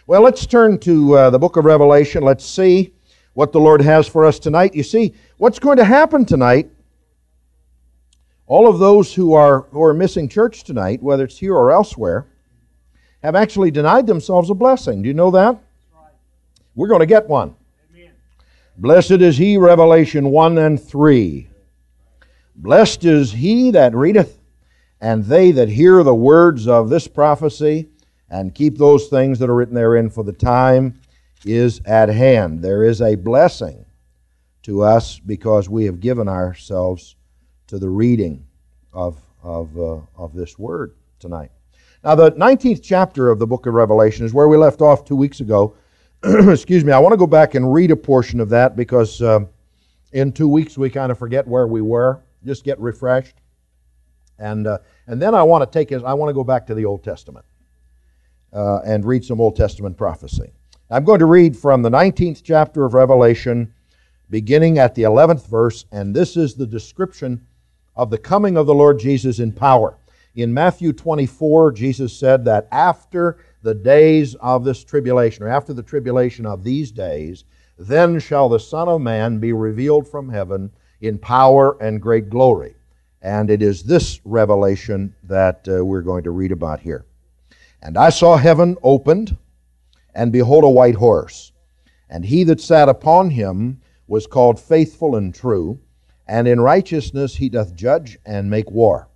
Well, let's turn to the book of Revelation. Let's see what the Lord has for us tonight. You see, what's going to happen tonight, all of those who are missing church tonight, whether it's here or elsewhere, have actually denied themselves a blessing. Do you know that? We're going to get one. Amen. Blessed is he, Revelation 1 and 3. Blessed is he that readeth, and they that hear the words of this prophecy, and keep those things that are written therein, for the time is at hand. There is a blessing to us because we have given ourselves to the reading of this word tonight. Now, the 19th chapter of the book of Revelation is where we left off 2 weeks ago. Excuse me, I want to go back and read a portion of that because in 2 weeks we kind of forget where we were, just get refreshed. And then I want to go back to the Old Testament and read some Old Testament prophecy. I'm going to read from the 19th chapter of Revelation, beginning at the 11th verse, and this is the description of the coming of the Lord Jesus in power. In Matthew 24, Jesus said that after the days of this tribulation, or after the tribulation of these days, then shall the Son of Man be revealed from heaven in power and great glory. And it is this revelation that we're going to read about here. And I saw heaven opened, and behold a white horse. And he that sat upon him was called Faithful and True, and in righteousness he doth judge and make war.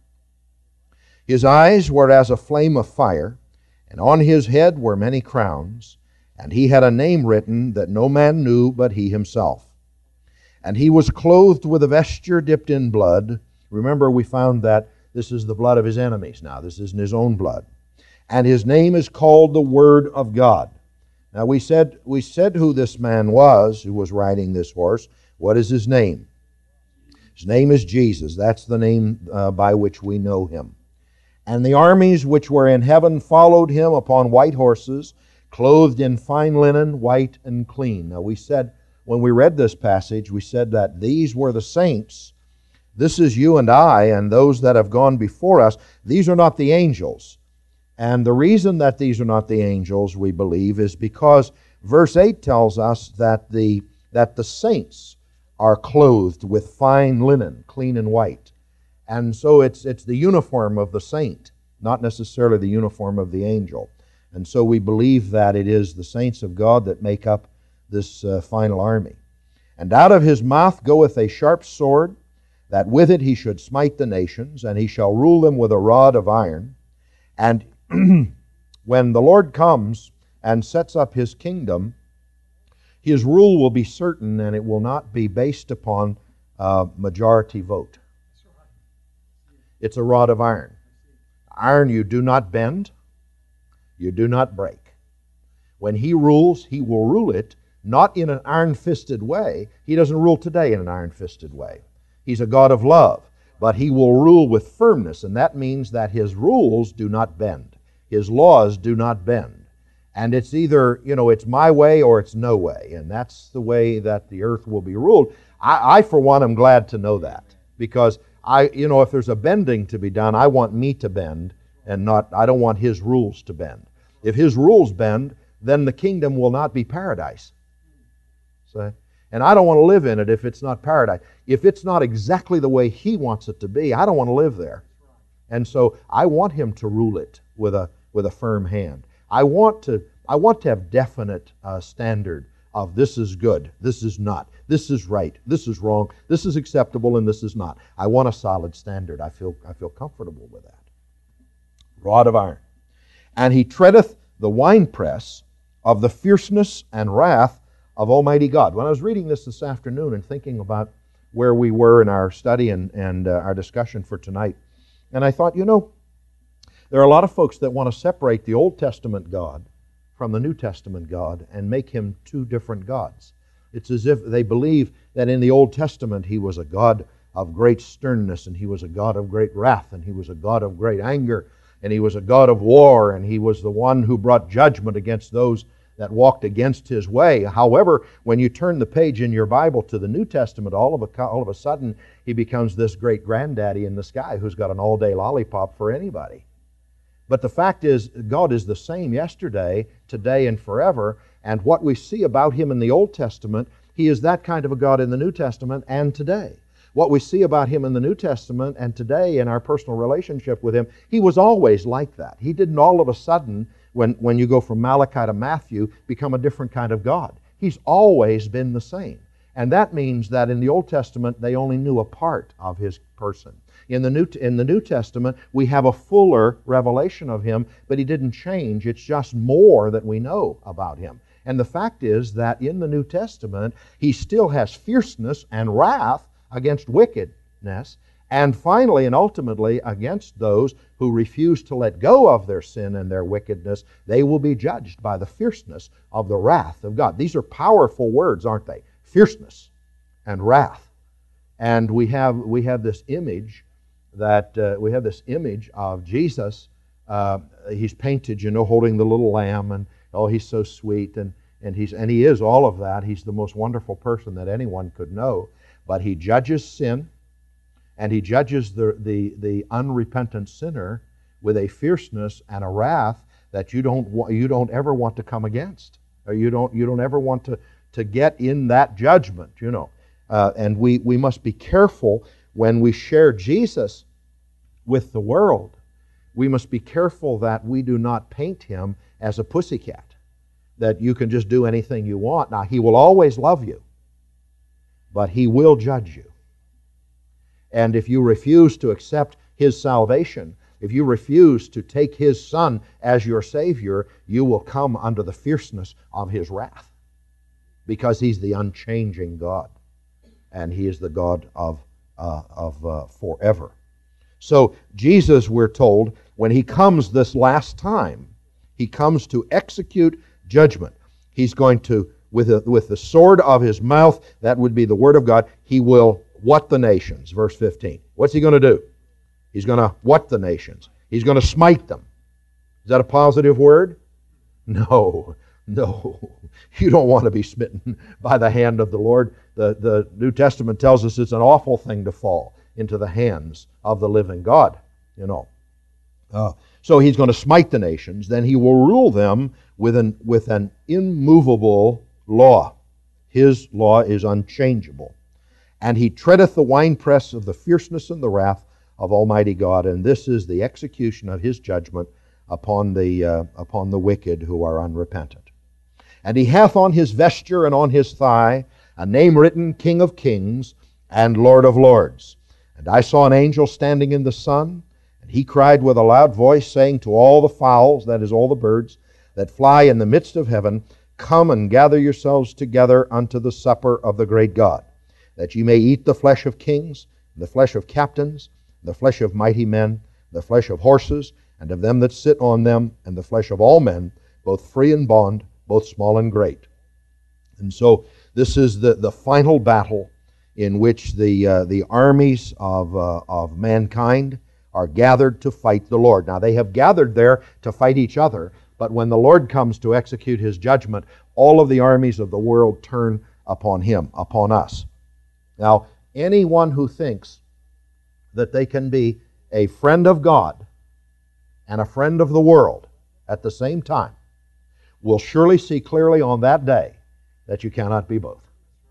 His eyes were as a flame of fire, and on his head were many crowns, and he had a name written that no man knew but he himself. And he was clothed with a vesture dipped in blood. Remember, we found that this is the blood of his enemies now. This isn't his own blood. And his name is called the Word of God. Now, we said who this man was who was riding this horse. What is his name? His name is Jesus. That's the name by which we know him. And the armies which were in heaven followed him upon white horses, clothed in fine linen, white and clean. Now, we said, when we read this passage, we said that these were the saints. This is you and I and those that have gone before us. These are not the angels. And the reason that these are not the angels, we believe, is because verse 8 tells us that the saints are clothed with fine linen, clean and white. And so it's the uniform of the saint, not necessarily the uniform of the angel. And so we believe that it is the saints of God that make up this final army. And out of his mouth goeth a sharp sword, that with it he should smite the nations, and he shall rule them with a rod of iron. And when the Lord comes and sets up his kingdom, his rule will be certain, and it will not be based upon majority vote. It's a rod of iron. Iron you do not bend, you do not break. When he rules, he will rule it not in an iron-fisted way. He doesn't rule today in an iron-fisted way. He's a God of love, but he will rule with firmness, and that means that his rules do not bend. His laws do not bend. And it's either, it's my way or it's no way, and that's the way that the earth will be ruled. I for one, am glad to know that, because if there's a bending to be done, I want me to bend, and I don't want his rules to bend. If his rules bend, then the kingdom will not be paradise. See? And I don't want to live in it if it's not paradise. If it's not exactly the way he wants it to be, I don't want to live there. And so I want him to rule it with a firm hand. I want to have definite standard of this is good, this is not, this is right, this is wrong, this is acceptable, and this is not. I want a solid standard. I feel comfortable with that. Rod of iron. And he treadeth the winepress of the fierceness and wrath of Almighty God. When I was reading this afternoon and thinking about where we were in our study and our discussion for tonight, and I thought, there are a lot of folks that want to separate the Old Testament God from the New Testament God and make him two different gods. It's as if they believe that in the Old Testament he was a God of great sternness, and he was a God of great wrath, and he was a God of great anger, and he was a God of war, and he was the one who brought judgment against those that walked against his way. However, when you turn the page in your Bible to the New Testament, all of a sudden he becomes this great granddaddy in the sky who's got an all-day lollipop for anybody. But the fact is, God is the same yesterday, today, and forever. And what we see about Him in the Old Testament, He is that kind of a God in the New Testament and today. What we see about Him in the New Testament and today in our personal relationship with Him, He was always like that. He didn't all of a sudden, when you go from Malachi to Matthew, become a different kind of God. He's always been the same. And that means that in the Old Testament, they only knew a part of His person. In the New Testament, we have a fuller revelation of Him, but He didn't change. It's just more that we know about Him. And the fact is that in the New Testament, He still has fierceness and wrath against wickedness, and finally and ultimately against those who refuse to let go of their sin and their wickedness. They will be judged by the fierceness of the wrath of God. These are powerful words, aren't they? Fierceness and wrath. And we have this image of Jesus. He's painted, holding the little lamb, and oh, He's so sweet, and He is all of that. He's the most wonderful person that anyone could know. But He judges sin, and He judges the unrepentant sinner with a fierceness and a wrath that you don't ever want to come against, or you don't ever want to get in that judgment. And we must be careful when we share Jesus with the world. We must be careful that we do not paint Him as a pussycat, that you can just do anything you want. Now, He will always love you, but He will judge you. And if you refuse to accept His salvation, if you refuse to take His Son as your Savior, you will come under the fierceness of His wrath, because He's the unchanging God, and He is the God of forever. So Jesus, we're told, when He comes this last time, He comes to execute judgment. He's going to, with the sword of His mouth, that would be the Word of God, He will what the nations. Verse 15. What's He going to do? He's going to what the nations. He's going to smite them. Is that a positive word? No. You don't want to be smitten by the hand of the Lord. The New Testament tells us it's an awful thing to fall into the hands of the living God. So He's going to smite the nations. Then He will rule them with an immovable law. His law is unchangeable. And He treadeth the winepress of the fierceness and the wrath of Almighty God. And this is the execution of His judgment upon the wicked who are unrepentant. And He hath on His vesture and on His thigh a name written, King of Kings and Lord of Lords. And I saw an angel standing in the sun, and he cried with a loud voice, saying to all the fowls, that is, all the birds, that fly in the midst of heaven, Come and gather yourselves together unto the supper of the great God, that ye may eat the flesh of kings, and the flesh of captains, and the flesh of mighty men, the flesh of horses, and of them that sit on them, and the flesh of all men, both free and bond, both small and great. And so this is the final battle in which the armies of mankind are gathered to fight the Lord. Now, they have gathered there to fight each other, but when the Lord comes to execute His judgment, all of the armies of the world turn upon Him, upon us. Now, anyone who thinks that they can be a friend of God and a friend of the world at the same time will surely see clearly on that day that you cannot be both.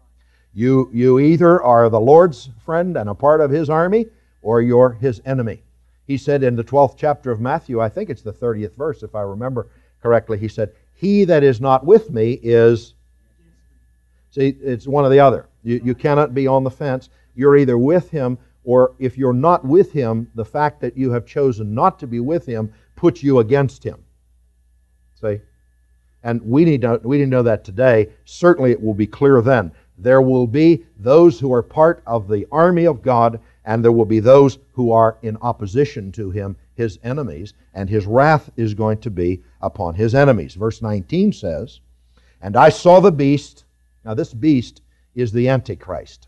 You either are the Lord's friend and a part of His army, or you're His enemy. He said in the 12th chapter of Matthew, I think it's the 30th verse if I remember correctly, He said, He that is not with me is... See, it's one or the other. You cannot be on the fence. You're either with Him, or if you're not with Him, the fact that you have chosen not to be with Him puts you against Him. See? And we need to know that today. Certainly it will be clear then. There will be those who are part of the army of God, and there will be those who are in opposition to Him, His enemies, and His wrath is going to be upon His enemies. Verse 19 says, And I saw the beast. Now this beast is the Antichrist.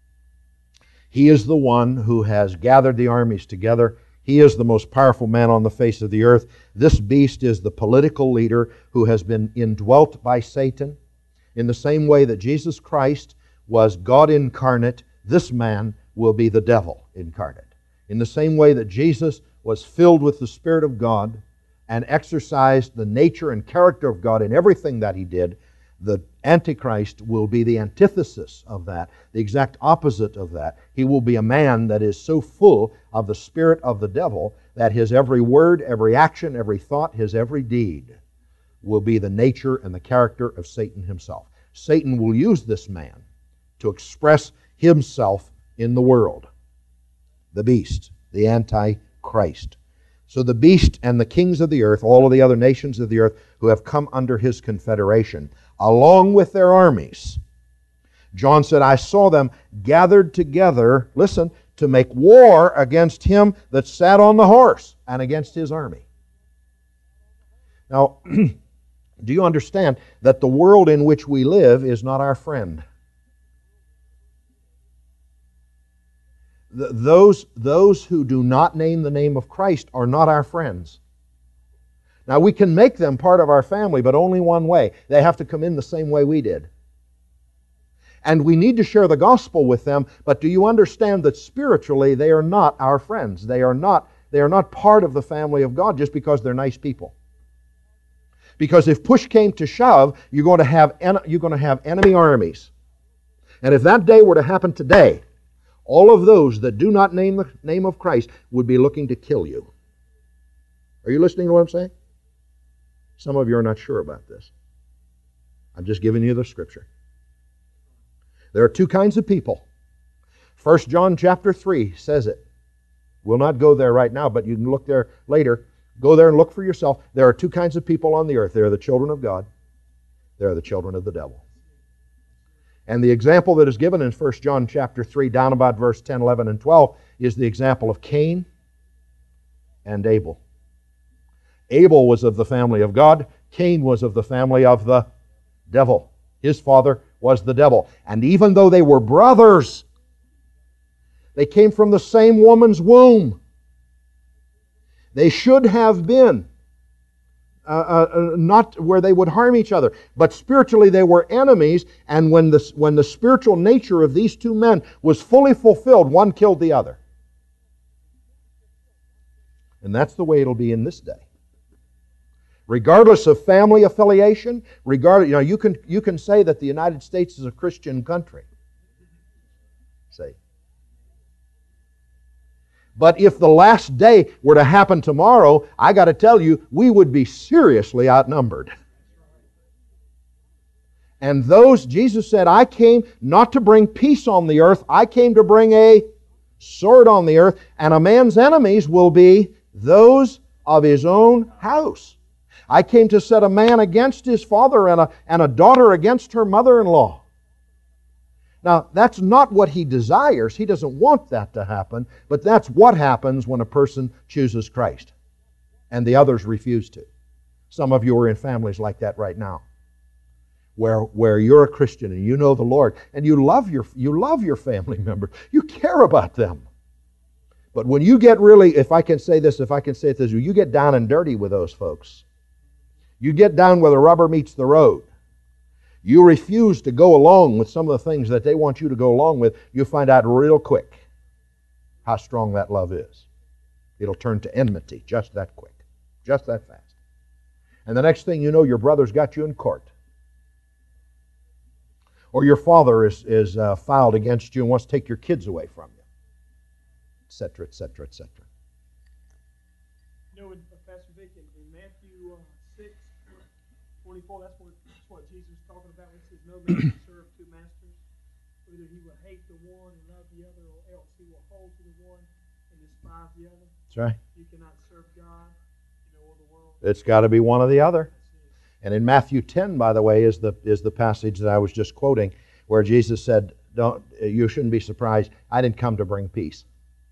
He is the one who has gathered the armies together. He is the most powerful man on the face of the earth. This beast is the political leader who has been indwelt by Satan. In the same way that Jesus Christ was God incarnate, this man will be the devil incarnate. In the same way that Jesus was filled with the Spirit of God, and exercised the nature and character of God in everything that he did, the Antichrist will be the antithesis of that, the exact opposite of that. He will be a man that is so full of the spirit of the devil that his every word, every action, every thought, his every deed will be the nature and the character of Satan himself. Satan will use this man to express himself in the world. The beast, the Antichrist. So the beast and the kings of the earth, all of the other nations of the earth who have come under his confederation, along with their armies. John said, I saw them gathered together, listen, to make war against him that sat on the horse and against his army. Now, do you understand that the world in which we live is not our friend? Those who do not name the name of Christ are not our friends. Now, we can make them part of our family, but only one way. They have to come in the same way we did. And we need to share the gospel with them, but do you understand that spiritually they are not our friends? They are not part of the family of God just because they're nice people. Because if push came to shove, you're going to have enemy armies. And if that day were to happen today, all of those that do not name the name of Christ would be looking to kill you. Are you listening to what I'm saying? Some of you are not sure about this. I'm just giving you the scripture. There are two kinds of people. 1 John chapter 3 says it. We'll not go there right now, but you can look there later. Go there and look for yourself. There are two kinds of people on the earth. There are the children of God. There are the children of the devil. And the example that is given in 1 John chapter 3, down about verse 10, 11, and 12, is the example of Cain and Abel. Abel was of the family of God. Cain was of the family of the devil. His father was the devil. And even though they were brothers, they came from the same woman's womb. They should have been not where they would harm each other, but spiritually they were enemies, and when the spiritual nature of these two men was fully fulfilled, one killed the other. And that's the way it'll be in this day. Regardless of family affiliation, you can say that the United States is a Christian country. Say. But if the last day were to happen tomorrow, I got to tell you, we would be seriously outnumbered. And Jesus said, I came not to bring peace on the earth, I came to bring a sword on the earth, and a man's enemies will be those of his own house. I came to set a man against his father and a daughter against her mother-in-law. Now, that's not what he desires. He doesn't want that to happen, but that's what happens when a person chooses Christ and the others refuse to. Some of you are in families like that right now, where you're a Christian and you know the Lord and you love your family members. You care about them. But when you get really, if I can say it this way, you get down and dirty with those folks. You get down where the rubber meets the road. You refuse to go along with some of the things that they want you to go along with, you find out real quick how strong that love is. It'll turn to enmity just that quick, just that fast. And the next thing you know, your brother's got you in court. Or your father is filed against you and wants to take your kids away from you, etc., etc., etc. You know, Pastor Vic, in Matthew 6:24, that's what Jesus is talking about when he says, no man can serve two masters. Either he will hate the one and love the other, or else he will hold to the one and despise the other. That's right. You cannot serve God, or the world. It's got to be one or the other. And in Matthew 10, by the way, is the passage that I was just quoting, where Jesus said, you shouldn't be surprised. I didn't come to bring peace.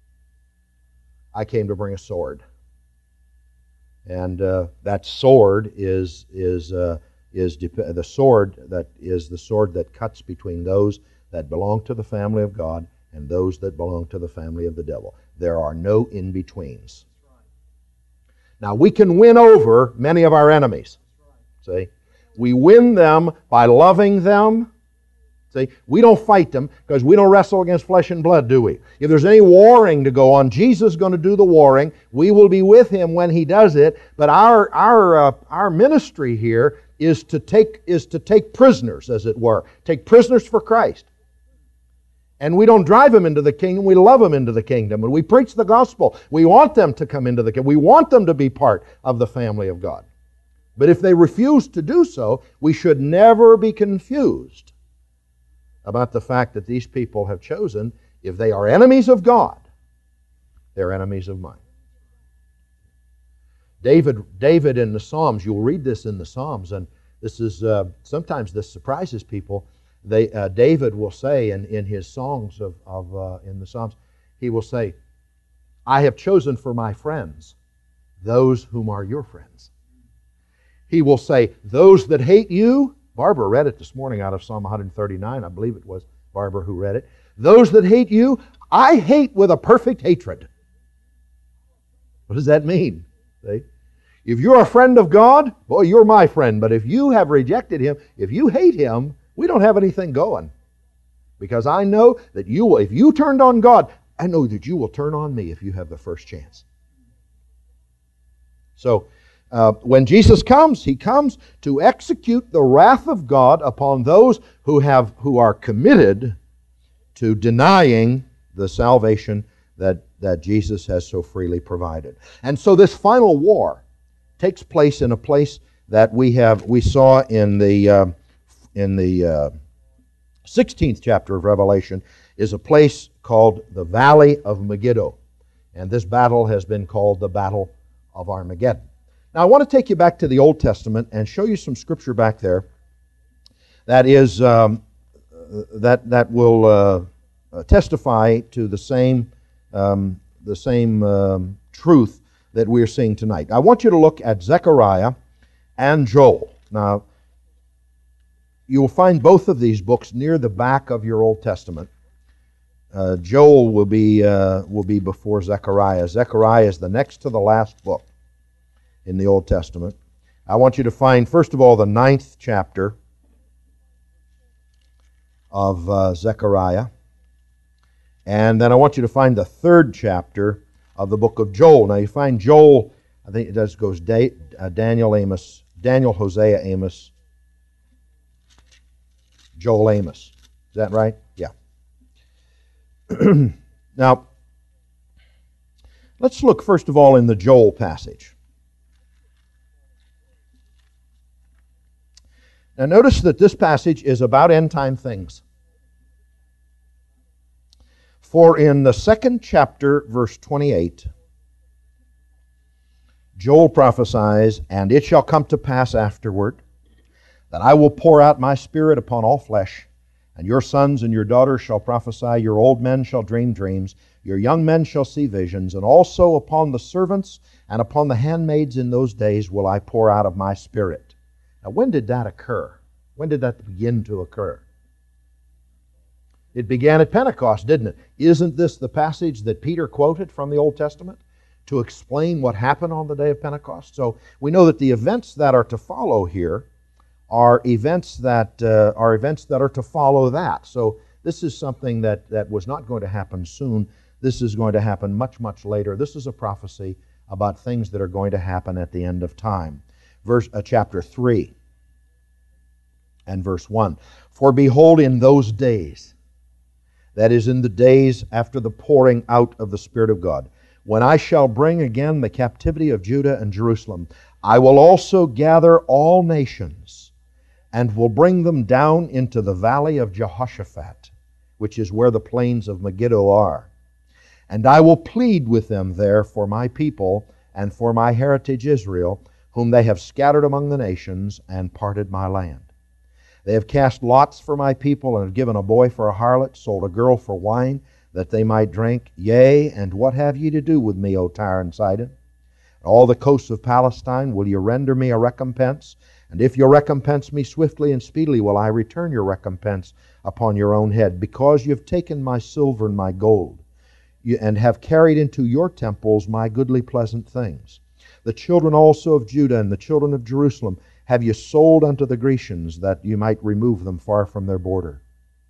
I came to bring a sword. And that sword is the sword that cuts between those that belong to the family of God and those that belong to the family of the devil. There are no in-betweens. Now, we can win over many of our enemies. See? We win them by loving them See, we don't fight them because we don't wrestle against flesh and blood, do we? If there's any warring to go on, Jesus is going to do the warring. We will be with Him when He does it. But our ministry here is to take prisoners, as it were, take prisoners for Christ. And we don't drive them into the kingdom, we love them into the kingdom. And we preach the gospel. We want them to come into the kingdom. We want them to be part of the family of God. But if they refuse to do so, we should never be confused about the fact that these people have chosen, if they are enemies of God, they're enemies of mine. David in the Psalms, you'll read this in the Psalms, and this is sometimes this surprises people. David will say in his songs in the Psalms, he will say, I have chosen for my friends those whom are your friends. He will say, those that hate you, Barbara read it this morning out of Psalm 139, I believe it was Barbara who read it. Those that hate you, I hate with a perfect hatred. What does that mean? See? If you're a friend of God, boy, you're my friend. But if you have rejected Him, if you hate Him, we don't have anything going. Because I know that you will, if you turned on God, I know that you will turn on me if you have the first chance. So, when Jesus comes, He comes to execute the wrath of God upon those who are committed to denying the salvation that Jesus has so freely provided. And so this final war takes place in a place that we saw in the 16th chapter of Revelation, is a place called the Valley of Megiddo. And this battle has been called the Battle of Armageddon. Now I want to take you back to the Old Testament and show you some scripture back there that is that will testify to the same truth that we're seeing tonight. I want you to look at Zechariah and Joel. Now, you will find both of these books near the back of your Old Testament. Joel will be before Zechariah. Zechariah is the next to the last book in the Old Testament. I want you to find, first of all, the 9th chapter of Zechariah. And then I want you to find the 3rd chapter of the book of Joel. Now you find Joel, I think it goes Daniel, Hosea, Amos, Joel, Amos. Is that right? Yeah. Now, let's look first of all in the Joel passage. Now notice that this passage is about end-time things. For in the 2nd chapter, verse 28, Joel prophesies, and it shall come to pass afterward, that I will pour out my Spirit upon all flesh, and your sons and your daughters shall prophesy, your old men shall dream dreams, your young men shall see visions, and also upon the servants and upon the handmaids in those days will I pour out of my Spirit. Now, when did that occur? When did that begin to occur? It began at Pentecost, didn't it? Isn't this the passage that Peter quoted from the Old Testament to explain what happened on the day of Pentecost? So we know that the events that are to follow here are events that are to follow that. So this is something that was not going to happen soon. This is going to happen much, much later. This is a prophecy about things that are going to happen at the end of time. Chapter 3 and verse 1. For behold, in those days, that is, in the days after the pouring out of the Spirit of God, when I shall bring again the captivity of Judah and Jerusalem, I will also gather all nations, and will bring them down into the valley of Jehoshaphat, which is where the plains of Megiddo are. And I will plead with them there for my people and for my heritage Israel, whom they have scattered among the nations and parted my land. They have cast lots for my people, and have given a boy for a harlot, sold a girl for wine, that they might drink. Yea, and what have ye to do with me, O Tyre and Sidon? All the coasts of Palestine, will you render me a recompense? And if you recompense me swiftly and speedily, will I return your recompense upon your own head, because you have taken my silver and my gold, and have carried into your temples my goodly pleasant things. The children also of Judah and the children of Jerusalem have you sold unto the Grecians, that you might remove them far from their border.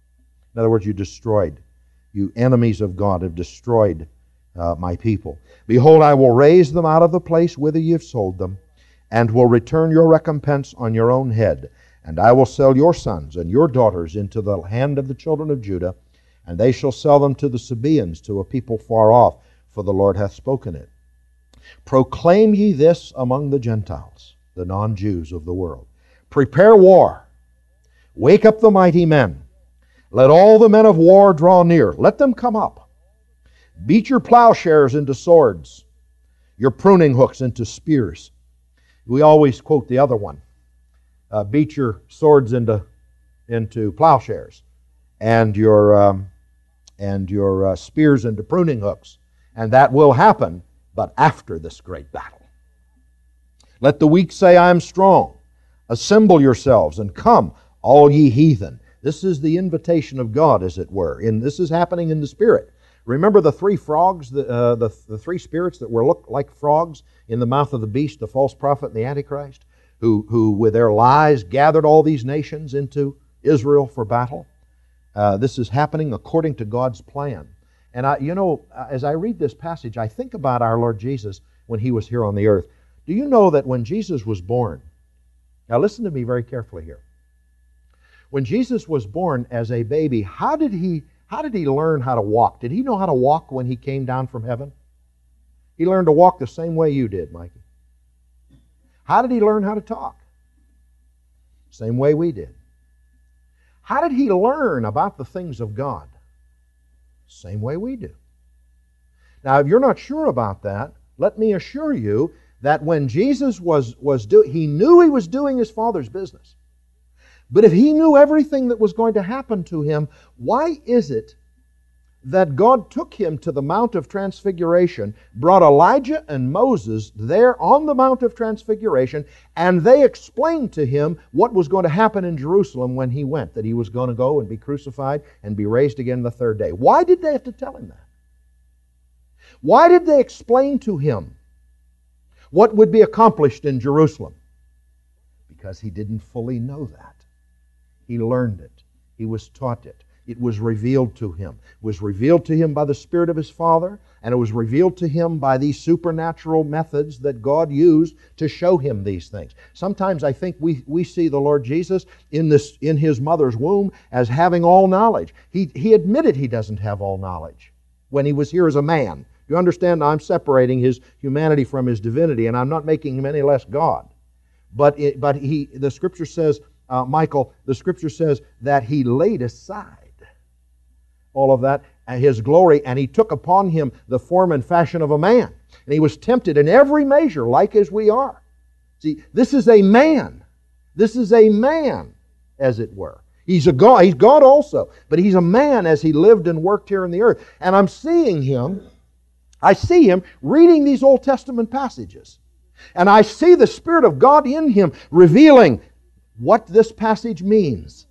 In other words, you destroyed. You enemies of God have destroyed my people. Behold, I will raise them out of the place whither ye have sold them, and will return your recompense on your own head. And I will sell your sons and your daughters into the hand of the children of Judah, and they shall sell them to the Sabaeans, to a people far off, for the Lord hath spoken it. Proclaim ye this among the Gentiles, the non-Jews of the world. Prepare war. Wake up the mighty men. Let all the men of war draw near. Let them come up. Beat your plowshares into swords, your pruning hooks into spears. We always quote the other one. Beat your swords into plowshares, and your spears into pruning hooks. And that will happen, but after this great battle. Let the weak say, I am strong. Assemble yourselves and come, all ye heathen. This is the invitation of God, as it were. And this is happening in the Spirit. Remember the three frogs, the three spirits that were looked like frogs in the mouth of the beast, the false prophet and the Antichrist, who with their lies gathered all these nations into Israel for battle? This is happening according to God's plan. And as I read this passage, I think about our Lord Jesus when He was here on the earth. Do you know that when Jesus was born, now listen to me very carefully here. When Jesus was born as a baby, how did he learn how to walk? Did He know how to walk when He came down from heaven? He learned to walk the same way you did, Mikey. How did He learn how to talk? Same way we did. How did He learn about the things of God? Same way we do. Now, if you're not sure about that, let me assure you that when Jesus He knew He was doing His Father's business. But if He knew everything that was going to happen to Him, why is it that God took Him to the Mount of Transfiguration, brought Elijah and Moses there on the Mount of Transfiguration, and they explained to Him what was going to happen in Jerusalem when He went, that He was going to go and be crucified and be raised again the third day? Why did they have to tell Him that? Why did they explain to Him what would be accomplished in Jerusalem? Because He didn't fully know that. He learned it. He was taught it. It was revealed to Him. It was revealed to Him by the Spirit of His Father, and it was revealed to Him by these supernatural methods that God used to show Him these things. Sometimes I think we see the Lord Jesus in His mother's womb as having all knowledge. He admitted He doesn't have all knowledge when He was here as a man. You understand, I'm separating His humanity from His divinity, and I'm not making Him any less God. But the Scripture says, Michael, the Scripture says that He laid aside all of that, His glory, and He took upon Him the form and fashion of a man. And He was tempted in every measure, like as we are. See, this is a man. This is a man, as it were. He's a God. He's God also. But He's a man as He lived and worked here on the earth. And I'm seeing Him, I see Him reading these Old Testament passages. And I see the Spirit of God in Him revealing what this passage means.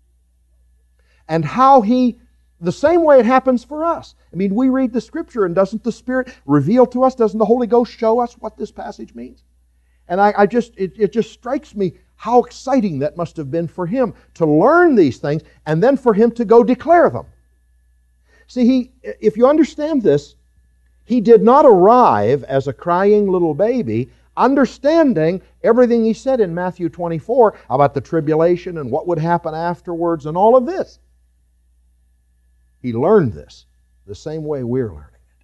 And how He, the same way it happens for us. I mean, we read the Scripture, and doesn't the Spirit reveal to us, doesn't the Holy Ghost show us what this passage means? And it just strikes me how exciting that must have been for Him to learn these things, and then for Him to go declare them. See, if you understand this, He did not arrive as a crying little baby, understanding everything He said in Matthew 24 about the tribulation and what would happen afterwards and all of this. He learned this the same way we're learning it.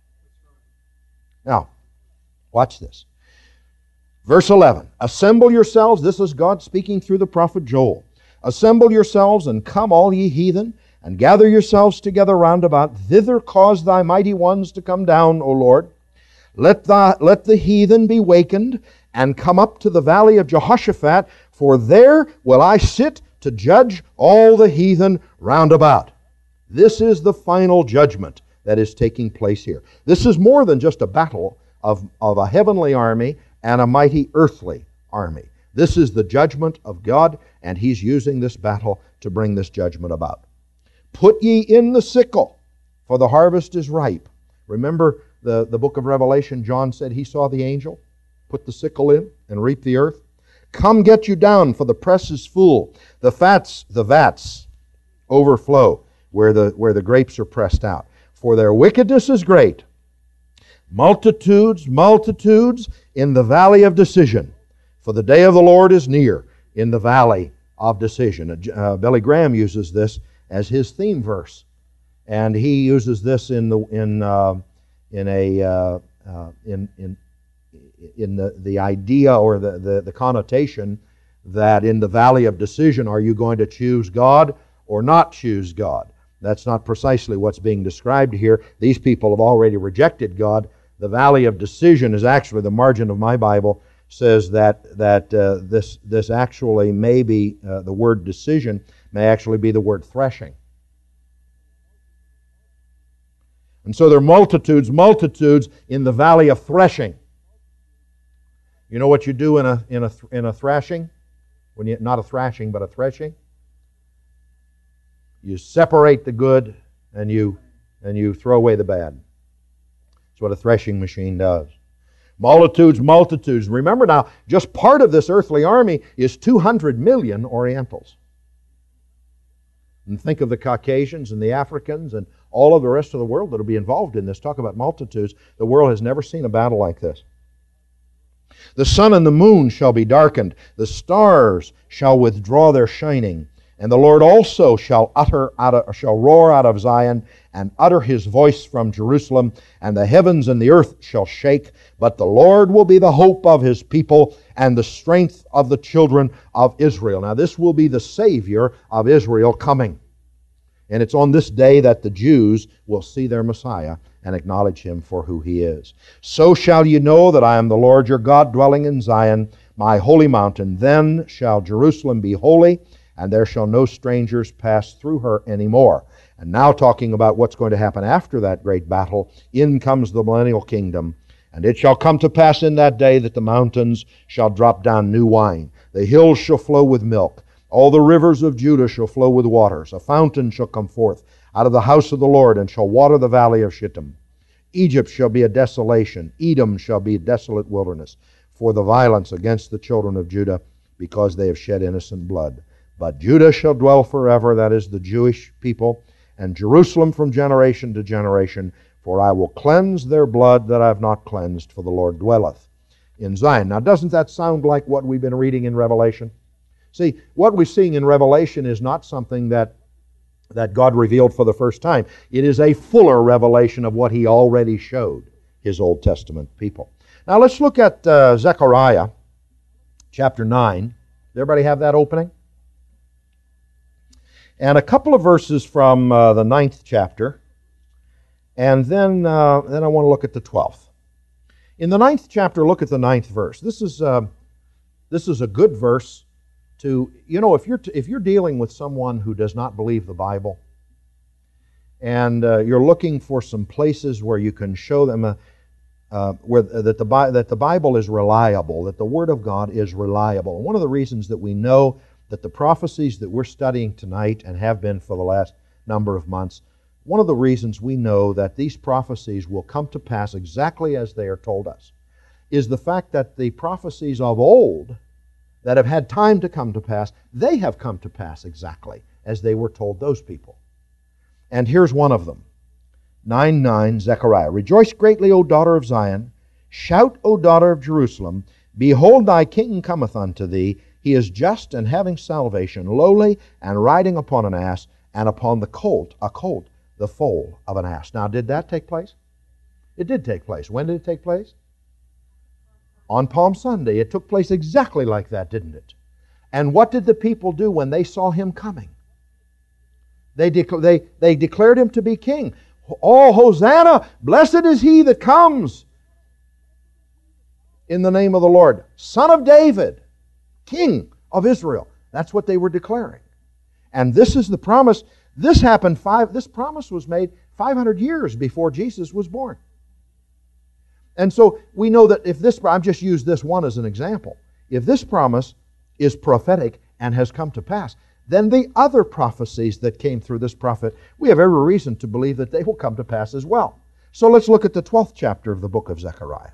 Now, watch this. Verse 11, assemble yourselves. This is God speaking through the prophet Joel. Assemble yourselves and come, all ye heathen, and gather yourselves together round about. Thither cause thy mighty ones to come down, O Lord. Let the heathen be wakened, and come up to the valley of Jehoshaphat, for there will I sit to judge all the heathen round about. This is the final judgment that is taking place here. This is more than just a battle of a heavenly army and a mighty earthly army. This is the judgment of God, and He's using this battle to bring this judgment about. Put ye in the sickle, for the harvest is ripe. Remember the book of Revelation, John said he saw the angel put the sickle in and reap the earth. Come get you down, for the press is full. The vats overflow. where the grapes are pressed out. For their wickedness is great. Multitudes, multitudes in the valley of decision. For the day of the Lord is near in the valley of decision. Billy Graham uses this as his theme verse, and he uses this in the idea or the connotation that in the valley of decision, are you going to choose God or not choose God? That's not precisely what's being described here. These people have already rejected God. The valley of decision is actually, the margin of my Bible says that this actually may be, the word decision may actually be the word threshing. And so there are multitudes in the valley of threshing. You know what you do in a thrashing? When you, not a thrashing, but a threshing? You separate the good and you throw away the bad. That's what a threshing machine does. Multitudes, multitudes. Remember now, just part of this earthly army is 200 million Orientals. And think of the Caucasians and the Africans and all of the rest of the world that will be involved in this. Talk about multitudes. The world has never seen a battle like this. The sun and the moon shall be darkened. The stars shall withdraw their shining. And the Lord also shall roar out of Zion and utter His voice from Jerusalem, and the heavens and the earth shall shake. But the Lord will be the hope of His people and the strength of the children of Israel. Now this will be the Savior of Israel coming. And it's on this day that the Jews will see their Messiah and acknowledge Him for who He is. So shall you know that I am the Lord your God, dwelling in Zion, my holy mountain. Then shall Jerusalem be holy, and there shall no strangers pass through her anymore. And now talking about what's going to happen after that great battle, in comes the millennial kingdom. And it shall come to pass in that day that the mountains shall drop down new wine. The hills shall flow with milk. All the rivers of Judah shall flow with waters. A fountain shall come forth out of the house of the Lord, and shall water the valley of Shittim. Egypt shall be a desolation. Edom shall be a desolate wilderness for the violence against the children of Judah, because they have shed innocent blood. But Judah shall dwell forever, that is the Jewish people, and Jerusalem from generation to generation. For I will cleanse their blood that I have not cleansed, for the Lord dwelleth in Zion. Now doesn't that sound like what we've been reading in Revelation? See, what we're seeing in Revelation is not something that God revealed for the first time. It is a fuller revelation of what He already showed His Old Testament people. Now let's look at Zechariah chapter 9. Does everybody have that opening? And a couple of verses from the 9th chapter, and then I want to look at the 12th. In the 9th chapter, look at the 9th verse. This is a good verse to, you know, if you're dealing with someone who does not believe the Bible, and you're looking for some places where you can show them that the Bible is reliable, that the Word of God is reliable. And one of the reasons that we know that the prophecies that we're studying tonight and have been for the last number of months, one of the reasons we know that these prophecies will come to pass exactly as they are told us is the fact that the prophecies of old that have had time to come to pass, they have come to pass exactly as they were told those people. And here's one of them. 9:9, Zechariah. Rejoice greatly, O daughter of Zion. Shout, O daughter of Jerusalem. Behold, thy king cometh unto thee. He is just and having salvation, lowly and riding upon an ass, and upon the colt, the foal of an ass. Now, did that take place? It did take place. When did it take place? On Palm Sunday. It took place exactly like that, didn't it? And what did the people do when they saw Him coming? They declared Him to be king. Oh, Hosanna! Blessed is He that comes in the name of the Lord. Son of David, King of Israel. That's what they were declaring. And this is the promise. This promise was made 500 years before Jesus was born. And so we know that if this, I've just used this one as an example, if this promise is prophetic and has come to pass, then the other prophecies that came through this prophet, we have every reason to believe that they will come to pass as well. So let's look at the 12th chapter of the book of Zechariah.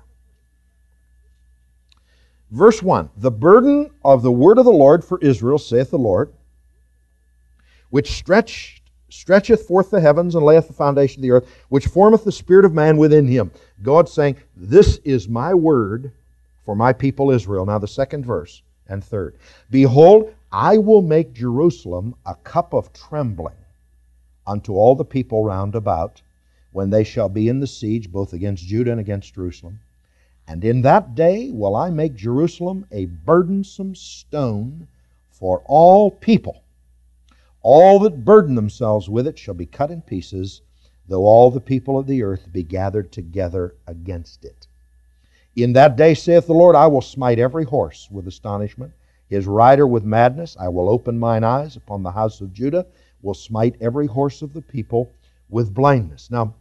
Verse 1, the burden of the word of the Lord for Israel, saith the Lord, which stretched stretcheth forth the heavens and layeth the foundation of the earth, which formeth the spirit of man within him. God saying, this is my word for my people Israel. Now the second verse and third. Behold, I will make Jerusalem a cup of trembling unto all the people round about, when they shall be in the siege, both against Judah and against Jerusalem. And in that day will I make Jerusalem a burdensome stone for all people. All that burden themselves with it shall be cut in pieces, though all the people of the earth be gathered together against it. In that day, saith the Lord, I will smite every horse with astonishment, his rider with madness. I will open mine eyes upon the house of Judah, will smite every horse of the people with blindness. Now,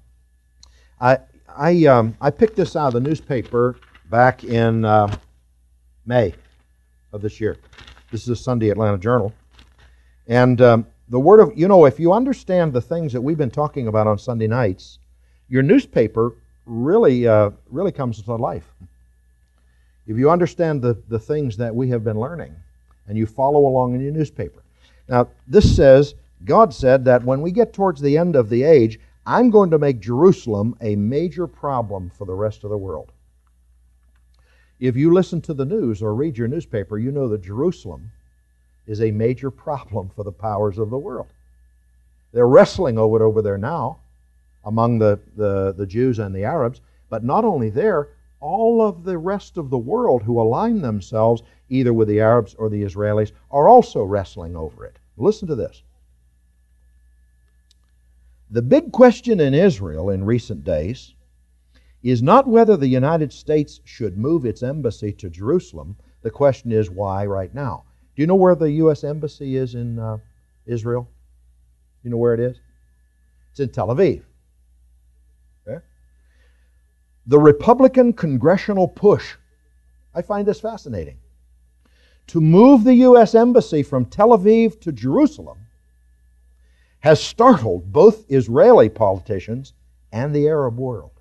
I picked this out of the newspaper back in May of this year. This is a Sunday Atlanta Journal. And the word of, if you understand the things that we've been talking about on Sunday nights, your newspaper really comes to life. If you understand the things that we have been learning, and you follow along in your newspaper. Now, this says, God said that when we get towards the end of the age, I'm going to make Jerusalem a major problem for the rest of the world. If you listen to the news or read your newspaper, you know that Jerusalem is a major problem for the powers of the world. They're wrestling over it over there now among the Jews and the Arabs, but not only there, all of the rest of the world who align themselves either with the Arabs or the Israelis are also wrestling over it. Listen to this. The big question in Israel in recent days is not whether the United States should move its embassy to Jerusalem. The question is why right now. Do you know where the U.S. Embassy is in Israel? You know where it is? It's in Tel Aviv. Okay? The Republican congressional push, I find this fascinating, to move the U.S. Embassy from Tel Aviv to Jerusalem has startled both Israeli politicians and the Arab world.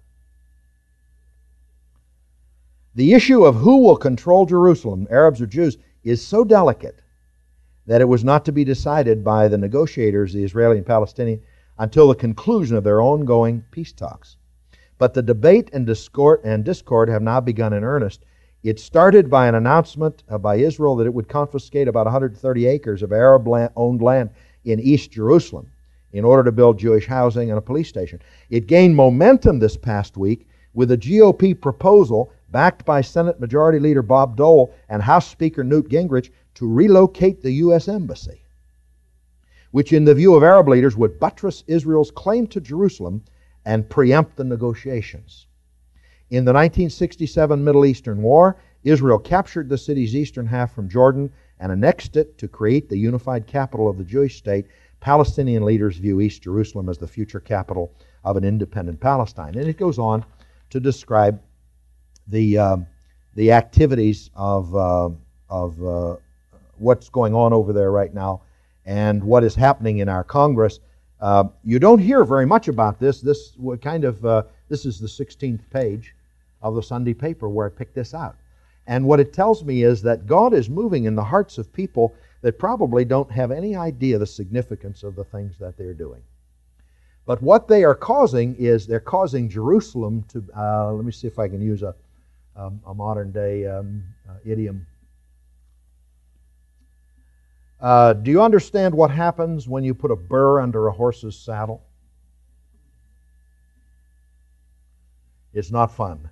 The issue of who will control Jerusalem, Arabs or Jews, is so delicate that it was not to be decided by the negotiators, the Israeli and Palestinian, until the conclusion of their ongoing peace talks. But the debate and discord have now begun in earnest. It started by an announcement by Israel that it would confiscate about 130 acres of Arab-owned land in East Jerusalem in order to build Jewish housing and a police station. It gained momentum this past week with a GOP proposal backed by Senate Majority Leader Bob Dole and House Speaker Newt Gingrich to relocate the U.S. Embassy, which in the view of Arab leaders would buttress Israel's claim to Jerusalem and preempt the negotiations. In the 1967 Middle Eastern War, Israel captured the city's eastern half from Jordan and annexed it to create the unified capital of the Jewish state. Palestinian leaders view East Jerusalem as the future capital of an independent Palestine. And it goes on to describe the activities of what's going on over there right now and what is happening in our Congress. You don't hear very much about this. This is the 16th page of the Sunday paper where I picked this out. And what it tells me is that God is moving in the hearts of people that probably don't have any idea the significance of the things that they're doing. But what they are causing is they're causing Jerusalem to, let me see if I can use a modern day idiom. Do you understand what happens when you put a burr under a horse's saddle? It's not fun.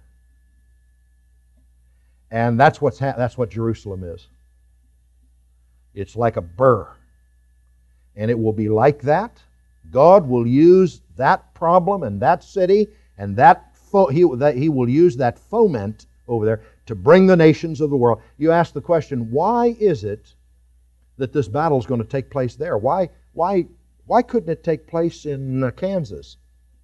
And that's what Jerusalem is. It's like a burr. And it will be like that. God will use that problem and that city and He will use that foment over there to bring the nations of the world. You ask the question, why is it that this battle is going to take place there? Why couldn't it take place in Kansas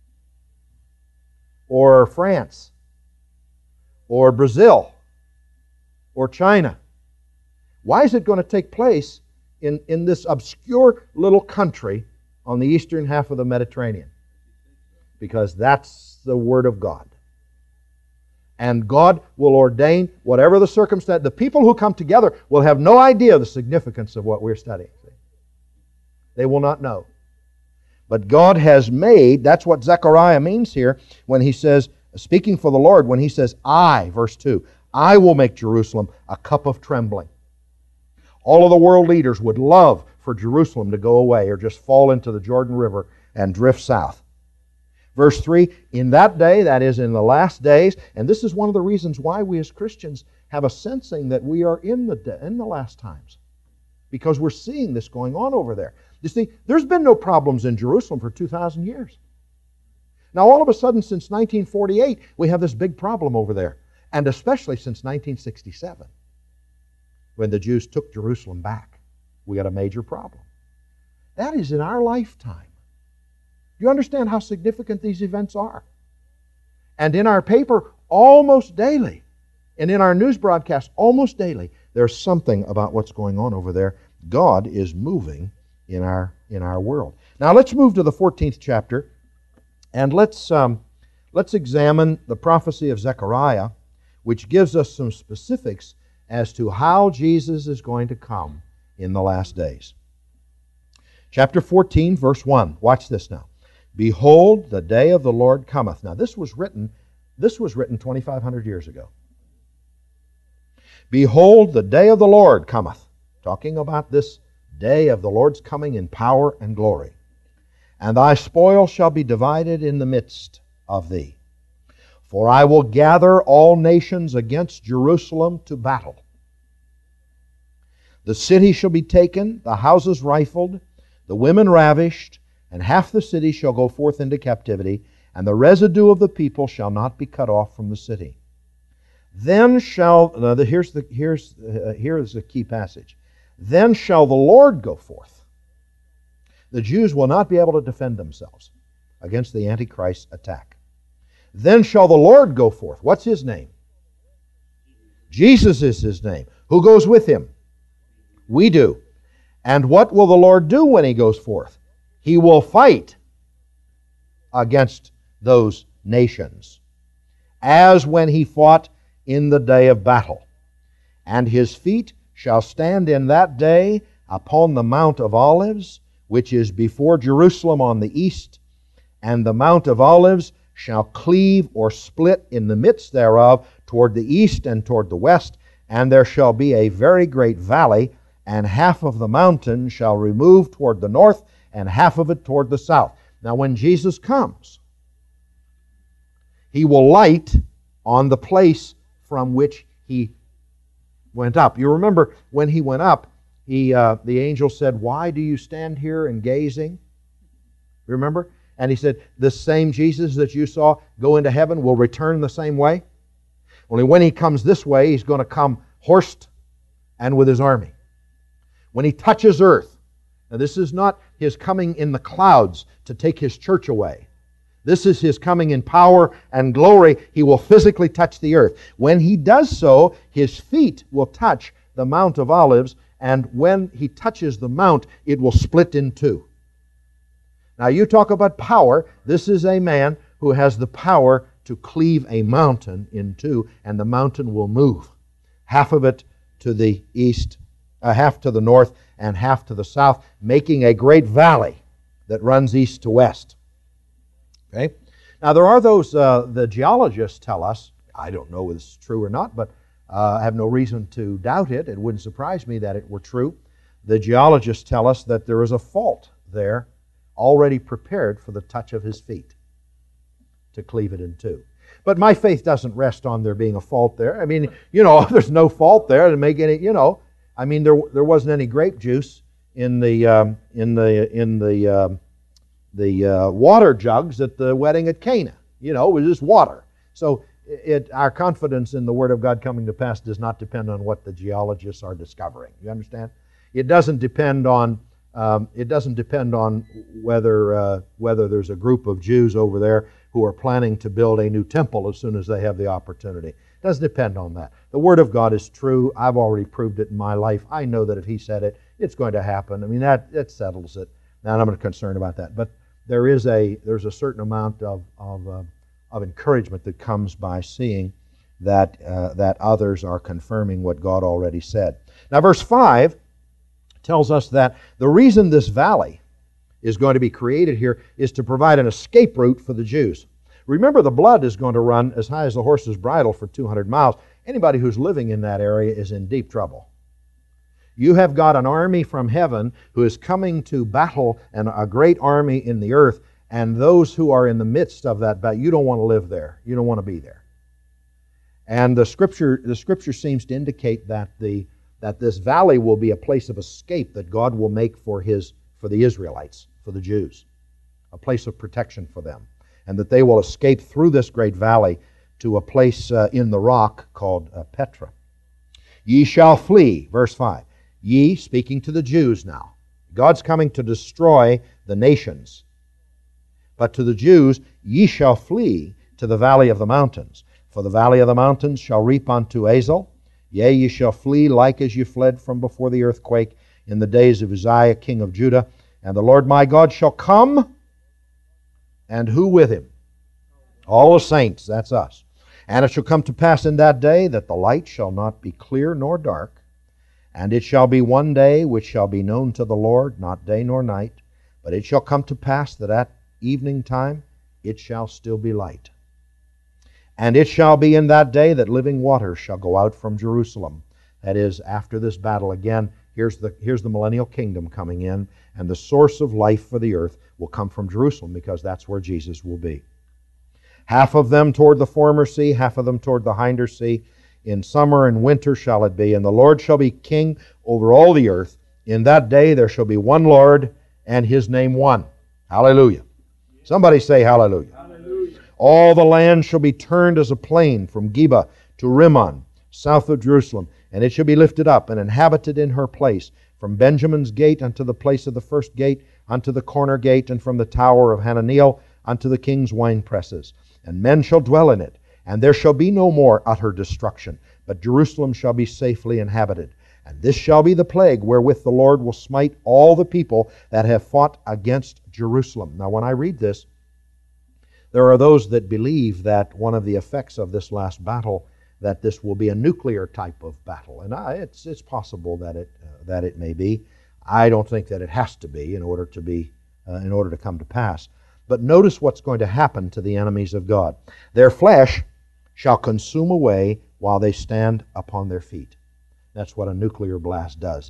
or France or Brazil or China? Why is it going to take place in this obscure little country on the eastern half of the Mediterranean? Because that's the Word of God. And God will ordain whatever the circumstance. The people who come together will have no idea the significance of what we're studying. They will not know. But God has made, that's what Zechariah means here when he says, speaking for the Lord, when he says, I, verse 2, I will make Jerusalem a cup of trembling. All of the world leaders would love for Jerusalem to go away or just fall into the Jordan River and drift south. Verse 3, in that day, that is in the last days, and this is one of the reasons why we as Christians have a sensing that we are in the last times, because we're seeing this going on over there. You see, there's been no problems in Jerusalem for 2,000 years. Now all of a sudden, since 1948, we have this big problem over there, and especially since 1967, when the Jews took Jerusalem back. We got a major problem. That is in our lifetime. Do you understand how significant these events are? And in our paper, almost daily, and in our news broadcast, almost daily, there's something about what's going on over there. God is moving in our world. Now let's move to the 14th chapter, and let's examine the prophecy of Zechariah, which gives us some specifics as to how Jesus is going to come in the last days. Chapter 14, verse 1. Watch this now. Behold, the day of the Lord cometh. Now this was written 2,500 years ago. Behold, the day of the Lord cometh. Talking about this day of the Lord's coming in power and glory. And thy spoil shall be divided in the midst of thee. For I will gather all nations against Jerusalem to battle. The city shall be taken, the houses rifled, the women ravished, and half the city shall go forth into captivity, and the residue of the people shall not be cut off from the city. Then shall, now here is the key passage. Then shall the Lord go forth. The Jews will not be able to defend themselves against the Antichrist attack. Then shall the Lord go forth. What's His name? Jesus is His name. Who goes with Him? We do. And what will the Lord do when He goes forth? He will fight against those nations, as when He fought in the day of battle. And His feet shall stand in that day upon the Mount of Olives, which is before Jerusalem on the east, and the Mount of Olives shall cleave or split in the midst thereof toward the east and toward the west, and there shall be a very great valley, and half of the mountain shall remove toward the north, and half of it toward the south. Now when Jesus comes, He will light on the place from which He went up. You remember when He went up, the angel said, "Why do you stand here and gazing?" Remember? And He said, "This same Jesus that you saw go into heaven will return the same way. Only when He comes this way, He's going to come horsed and with His army. When He touches earth," now this is not His coming in the clouds to take His church away. This is His coming in power and glory. He will physically touch the earth. When He does so, His feet will touch the Mount of Olives, and when He touches the mount, it will split in two. Now you talk about power. This is a man who has the power to cleave a mountain in two, and the mountain will move. Half of it to the east, half to the north, and half to the south, making a great valley that runs east to west. Okay? Now there are those, the geologists tell us, I don't know if it's true or not, but I have no reason to doubt it. It wouldn't surprise me that it were true. The geologists tell us that there is a fault there already prepared for the touch of His feet to cleave it in two. But my faith doesn't rest on there being a fault there. I mean, there's no fault there to make any, I mean, there wasn't any grape juice in the water jugs at the wedding at Cana. It was just water. So our confidence in the Word of God coming to pass does not depend on what the geologists are discovering. You understand? It doesn't depend on whether there's a group of Jews over there who are planning to build a new temple as soon as they have the opportunity. It doesn't depend on that. The Word of God is true. I've already proved it in my life. I know that if He said it, it's going to happen. I mean, that settles it. Now, I'm not concerned about that. But there's a certain amount of encouragement that comes by seeing that others are confirming what God already said. Now, verse 5 tells us that the reason this valley is going to be created here is to provide an escape route for the Jews. Remember, the blood is going to run as high as the horse's bridle for 200 miles. Anybody who's living in that area is in deep trouble. You have got an army from heaven who is coming to battle, and a great army in the earth, and those who are in the midst of that battle, you don't want to live there. You don't want to be there. And the Scripture seems to indicate that this valley will be a place of escape that God will make for the Israelites, for the Jews, a place of protection for them, and that they will escape through this great valley to a place in the rock called Petra. Ye shall flee, verse 5. Ye, speaking to the Jews now. God's coming to destroy the nations. But to the Jews, ye shall flee to the valley of the mountains. For the valley of the mountains shall reap unto Azel. Yea, ye shall flee like as ye fled from before the earthquake in the days of Uzziah, king of Judah. And the Lord my God shall come, and who with him? All the saints, that's us. And it shall come to pass in that day that the light shall not be clear nor dark, and it shall be one day which shall be known to the Lord, not day nor night. But it shall come to pass that at evening time it shall still be light. And it shall be in that day that living waters shall go out from Jerusalem. That is, after this battle again, here's the millennial kingdom coming in, and the source of life for the earth will come from Jerusalem, because that's where Jesus will be. Half of them toward the former sea, half of them toward the hinder sea. In summer and winter shall it be, and the Lord shall be king over all the earth. In that day there shall be one Lord, and his name one. Hallelujah. Somebody say hallelujah. Hallelujah. All the land shall be turned as a plain from Geba to Rimmon, south of Jerusalem, and it shall be lifted up and inhabited in her place, from Benjamin's gate unto the place of the first gate, unto the corner gate, and from the tower of Hananiel unto the king's wine presses. And men shall dwell in it, and there shall be no more utter destruction, but Jerusalem shall be safely inhabited. And this shall be the plague wherewith the Lord will smite all the people that have fought against Jerusalem. Now, when I read this, there are those that believe that one of the effects of this last battle, that this will be a nuclear type of battle. And it's possible that it may be. I don't think that it has to be in order to come to pass. But notice what's going to happen to the enemies of God. Their flesh shall consume away while they stand upon their feet. That's what a nuclear blast does.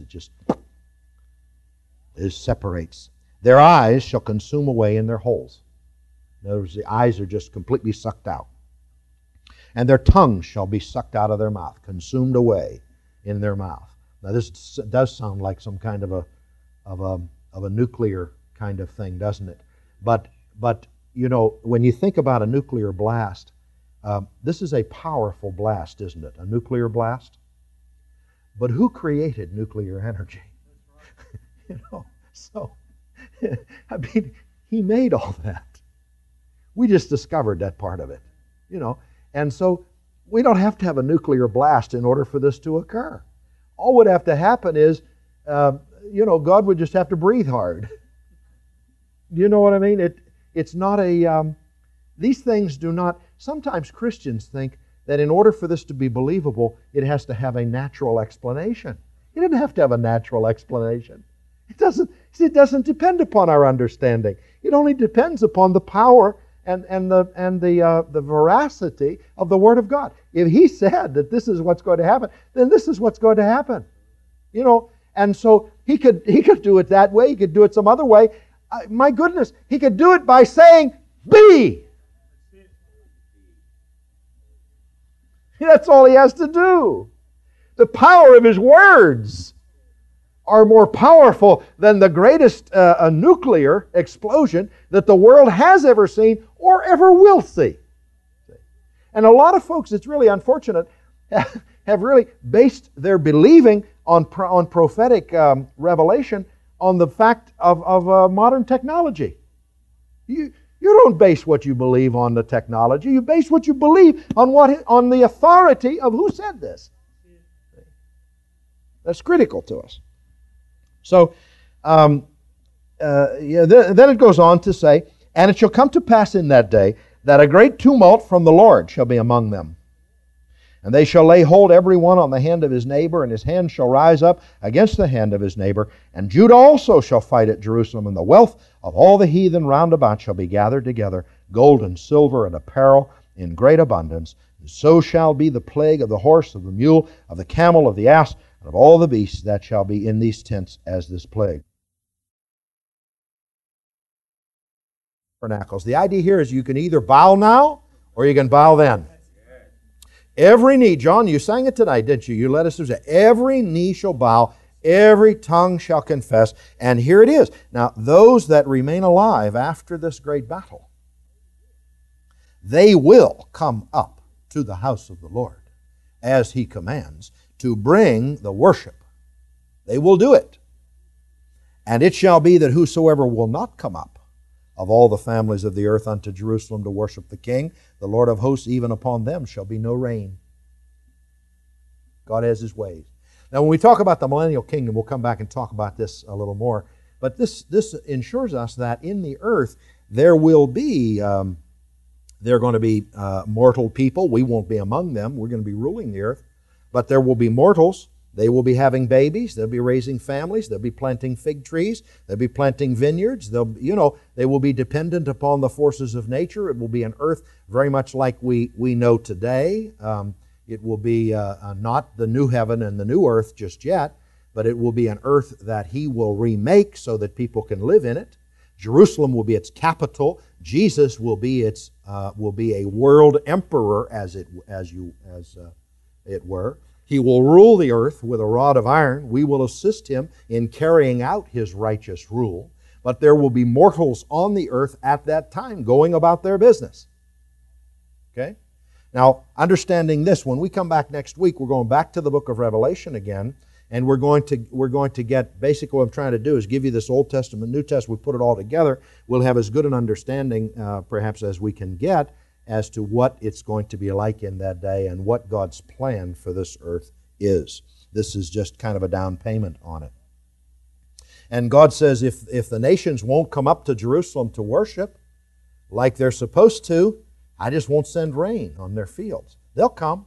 It separates. Their eyes shall consume away in their holes. In other words, the eyes are just completely sucked out. And their tongues shall be sucked out of their mouth, consumed away in their mouth. Now this does sound like some kind of a nuclear kind of thing, doesn't it? But you know, when you think about a nuclear blast, this is a powerful blast, isn't it? A nuclear blast. But who created nuclear energy? You know, so I mean, he made all that. We just discovered that part of it, you know. And so we don't have to have a nuclear blast in order for this to occur. All would have to happen is, you know, God would just have to breathe hard. Do you know what I mean? It's not these things do not, sometimes Christians think that in order for this to be believable, it has to have a natural explanation. It doesn't have to have a natural explanation. It doesn't depend upon our understanding. It only depends upon the power and the veracity of the Word of God. If He said that this is what's going to happen, then this is what's going to happen. You know, and so He could do it that way. He could do it some other way. My goodness, He could do it by saying, "Be." That's all He has to do. The power of His words are more powerful than the greatest nuclear explosion that the world has ever seen or ever will see. And a lot of folks, it's really unfortunate, have really based their believing on prophetic revelation on the fact of modern technology. You don't base what you believe on the technology. You base what you believe on the authority of who said this. That's critical to us. So, then it goes on to say, "And it shall come to pass in that day that a great tumult from the Lord shall be among them. And they shall lay hold every one on the hand of his neighbor, and his hand shall rise up against the hand of his neighbor. And Judah also shall fight at Jerusalem, and the wealth of all the heathen round about shall be gathered together, gold and silver and apparel in great abundance. And so shall be the plague of the horse, of the mule, of the camel, of the ass, and of all the beasts that shall be in these tents as this plague. Tabernacles. The idea here is you can either bow now or you can bow then. Every knee, John, you sang it tonight, didn't you? You led us through it. Every knee shall bow, every tongue shall confess. And here it is. Now, those that remain alive after this great battle, they will come up to the house of the Lord, as He commands, to bring the worship. They will do it. And it shall be that whosoever will not come up of all the families of the earth unto Jerusalem to worship the King, the Lord of hosts, even upon them shall be no rain. God has His ways. Now, when we talk about the millennial kingdom, we'll come back and talk about this a little more. But this ensures us that in the earth there will be, there are going to be mortal people. We won't be among them. We're going to be ruling the earth. But there will be mortals. They will be having babies. They'll be raising families. They'll be planting fig trees. They'll be planting vineyards. They will be dependent upon the forces of nature. It will be an earth very much like we know today. It will be not the new heaven and the new earth just yet, but it will be an earth that He will remake so that people can live in it. Jerusalem will be its capital. Jesus will be a world emperor, as it were. He will rule the earth with a rod of iron. We will assist Him in carrying out His righteous rule. But there will be mortals on the earth at that time going about their business. Okay? Now, understanding this, when we come back next week, we're going back to the book of Revelation again, and we're going to get, basically what I'm trying to do is give you this Old Testament, New Testament, we put it all together. We'll have as good an understanding, perhaps, as we can get as to what it's going to be like in that day and what God's plan for this earth is. This is just kind of a down payment on it. And God says if the nations won't come up to Jerusalem to worship like they're supposed to, I just won't send rain on their fields. They'll come,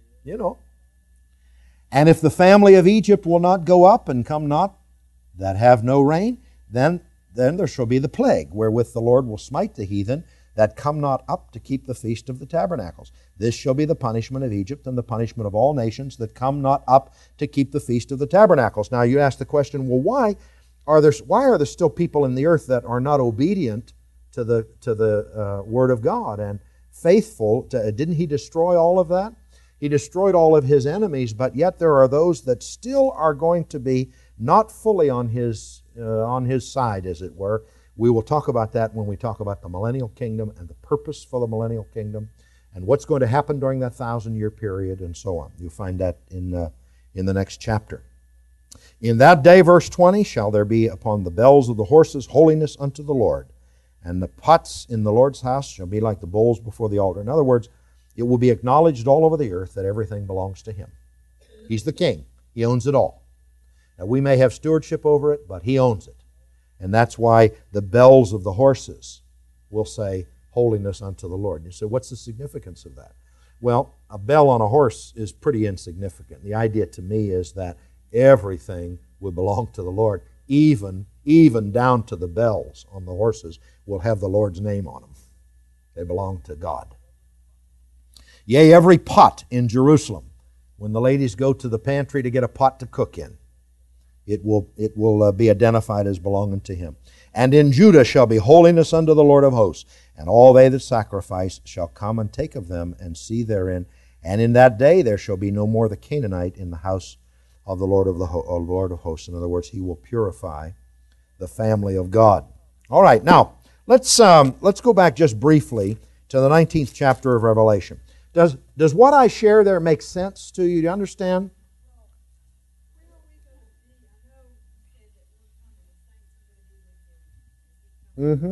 And if the family of Egypt will not go up and come not that have no rain, then there shall be the plague, wherewith the Lord will smite the heathen that come not up to keep the feast of the tabernacles. This shall be the punishment of Egypt and the punishment of all nations that come not up to keep the feast of the tabernacles. Now you ask the question, well, why are there still people in the earth that are not obedient to the Word of God and faithful? Didn't He destroy all of that? He destroyed all of His enemies, but yet there are those that still are going to be not fully on His side, as it were. We will talk about that when we talk about the millennial kingdom and the purpose for the millennial kingdom and what's going to happen during that 1,000-year period and so on. You'll find that in the next chapter. In that day, verse 20, shall there be upon the bells of the horses holiness unto the Lord, and the pots in the Lord's house shall be like the bowls before the altar. In other words, it will be acknowledged all over the earth that everything belongs to Him. He's the king. He owns it all. Now, we may have stewardship over it, but He owns it. And that's why the bells of the horses will say, holiness unto the Lord. You say, what's the significance of that? Well, a bell on a horse is pretty insignificant. The idea to me is that everything will belong to the Lord, even down to the bells on the horses will have the Lord's name on them. They belong to God. Yea, every pot in Jerusalem, when the ladies go to the pantry to get a pot to cook in, it will be identified as belonging to Him. And in Judah shall be holiness unto the Lord of hosts, and all they that sacrifice shall come and take of them and see therein. And in that day there shall be no more the Canaanite in the house of the Lord of hosts. In other words, He will purify the family of God. All right, now let's go back just briefly to the 19th chapter of Revelation. Does what I share there make sense to you? Do you understand? Mm-hmm.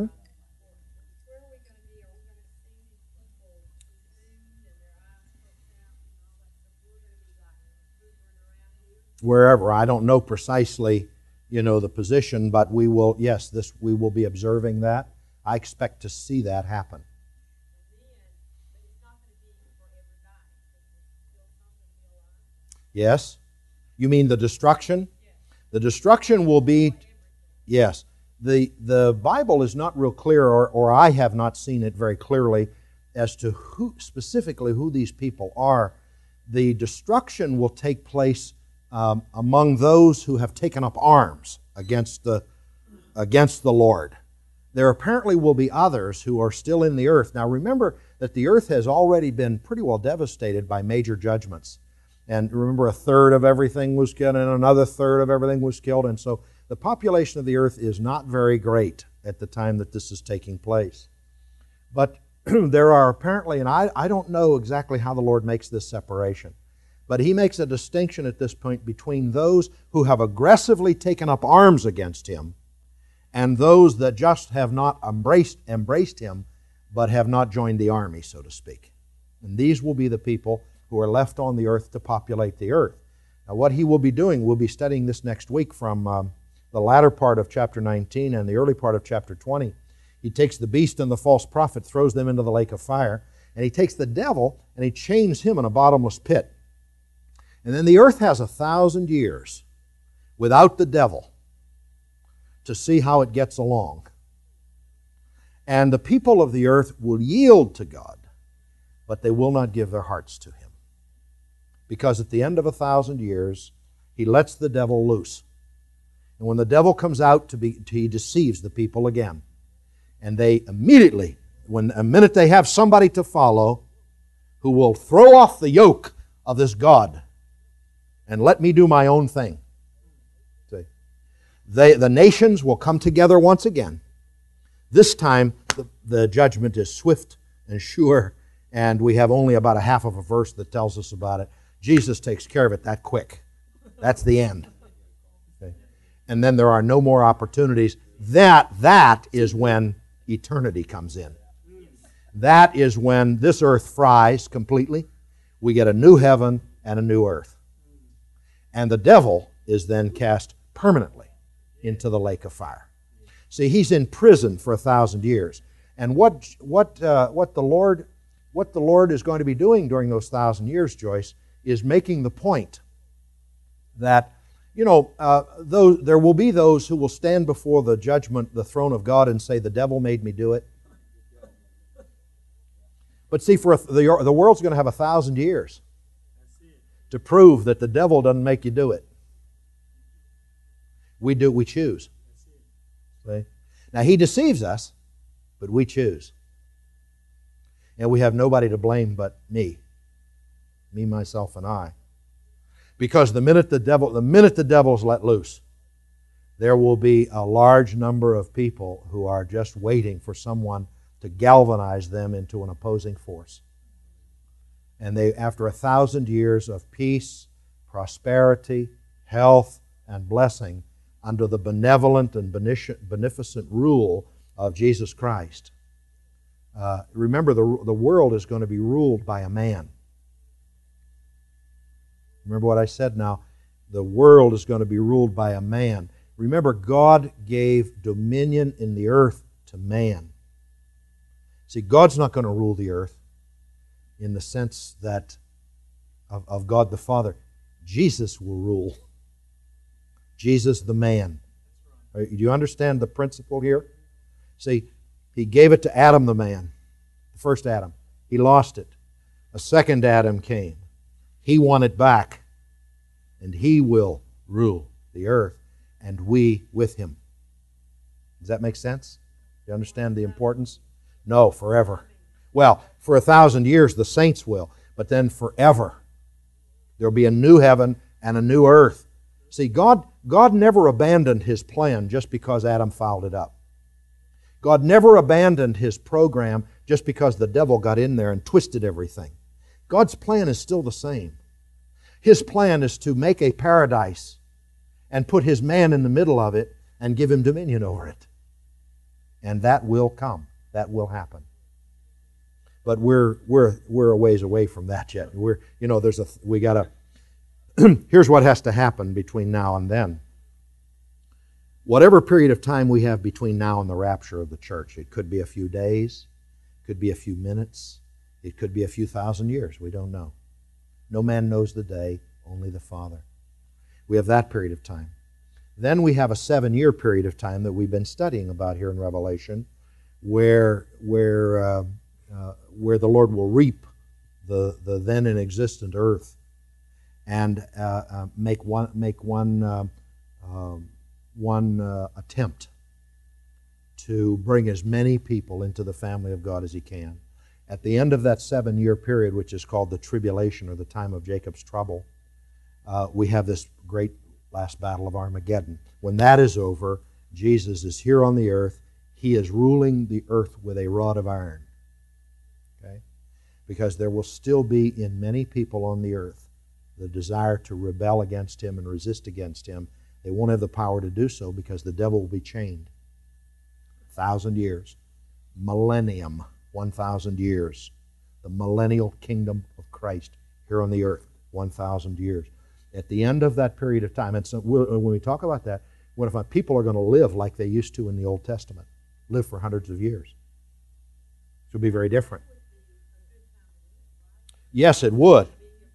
Wherever. I don't know precisely, the position, but we will be observing that. I expect to see that happen. Yes? You mean the destruction? The destruction will be, yes. The Bible is not real clear, or I have not seen it very clearly, as to specifically who these people are. The destruction will take place among those who have taken up arms against the Lord. There apparently will be others who are still in the earth. Now remember that the earth has already been pretty well devastated by major judgments. And remember, a third of everything was killed, and another third of everything was killed. And so the population of the earth is not very great at the time that this is taking place. But there are apparently, and I don't know exactly how the Lord makes this separation, but He makes a distinction at this point between those who have aggressively taken up arms against Him and those that just have not embraced Him but have not joined the army, so to speak. And these will be the people who are left on the earth to populate the earth. Now what He will be doing, we'll be studying this next week from the latter part of chapter 19 and the early part of chapter 20. He takes the beast and the false prophet, throws them into the lake of fire, and He takes the devil and He chains him in a bottomless pit. And then the earth has 1,000 years without the devil to see how it gets along. And the people of the earth will yield to God, but they will not give their hearts to Him. Because at the end of 1,000 years, He lets the devil loose. And when the devil comes out, he deceives the people again. And they immediately, a minute they have somebody to follow who will throw off the yoke of this God and let me do my own thing. See? The nations will come together once again. This time, the judgment is swift and sure, and we have only about a half of a verse that tells us about it. Jesus takes care of it that quick. That's the end. Okay? And then there are no more opportunities. That is when eternity comes in. That is when this earth fries completely. We get a new heaven and a new earth. And the devil is then cast permanently into the lake of fire. See, he's in prison for 1,000 years. And what the Lord is going to be doing during those 1,000 years, Joyce, is making the point that, there will be those who will stand before the judgment, the throne of God, and say, the devil made me do it. But see, the world's going to have 1,000 years to prove that the devil doesn't make you do it. We choose. See? Now, he deceives us, but we choose. And we have nobody to blame but me, myself, and I. Because the minute the devil's let loose, there will be a large number of people who are just waiting for someone to galvanize them into an opposing force. And after 1,000 years of peace, prosperity, health, and blessing under the benevolent and beneficent rule of Jesus Christ, remember, the world is going to be ruled by a man. Remember what I said now. The world is going to be ruled by a man. Remember, God gave dominion in the earth to man. See, God's not going to rule the earth in the sense that of God the Father. Jesus will rule. Jesus the man. Do you understand the principle here? See, He gave it to Adam the man, the first Adam. He lost it. A second Adam came. He won it back. And He will rule the earth, and we with Him. Does that make sense? Do you understand the importance? No, forever. Well, for 1,000 years the saints will, but then forever. There will be a new heaven and a new earth. See, God never abandoned His plan just because Adam fouled it up. God never abandoned His program just because the devil got in there and twisted everything. God's plan is still the same. His plan is to make a paradise and put His man in the middle of it and give him dominion over it. And that will come. That will happen. But we're a ways away from that yet. Here's what has to happen between now and then. Whatever period of time we have between now and the rapture of the church, it could be a few days, it could be a few minutes, it could be a few thousand years. We don't know. No man knows the day Only the Father. We have that period of time. Then we have a 7-year period of time that we've been studying about here in Revelation, where the Lord will reap the then inexistent earth and make one attempt to bring as many people into the family of God as He can. At the end of that 7-year period, which is called the tribulation, or the time of Jacob's trouble, we have this great last battle of Armageddon. When that is over, Jesus is here on the earth. He is ruling the earth with a rod of iron. Okay? Because there will still be in many people on the earth the desire to rebel against Him and resist against Him. They won't have the power to do so because the devil will be chained. 1,000 years. Millennium. 1,000 years. The millennial kingdom of Christ here on the earth. 1,000 years. At the end of that period of time, and so when we talk about that, what if people are going to live like they used to in the Old Testament? Live for hundreds of years. It will be very different. Yes, it would.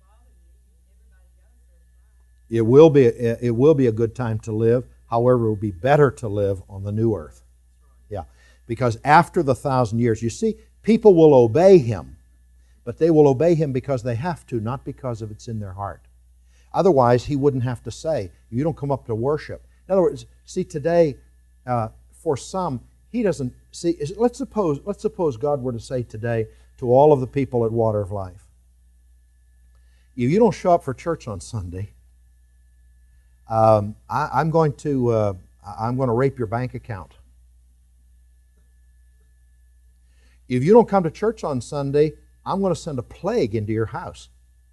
It will be a good time to live. However, it will be better to live on the new earth. Yeah. Because after the 1,000 years, you see, people will obey Him. But they will obey Him because they have to, not because of it's in their heart. Otherwise, He wouldn't have to say, you don't come up to worship. In other words, see, today, for some, He doesn't see. Let's suppose God were to say today to all of the people at Water of Life, if you don't show up for church on Sunday, I'm going to rape your bank account. If you don't come to church on Sunday, I'm going to send a plague into your house.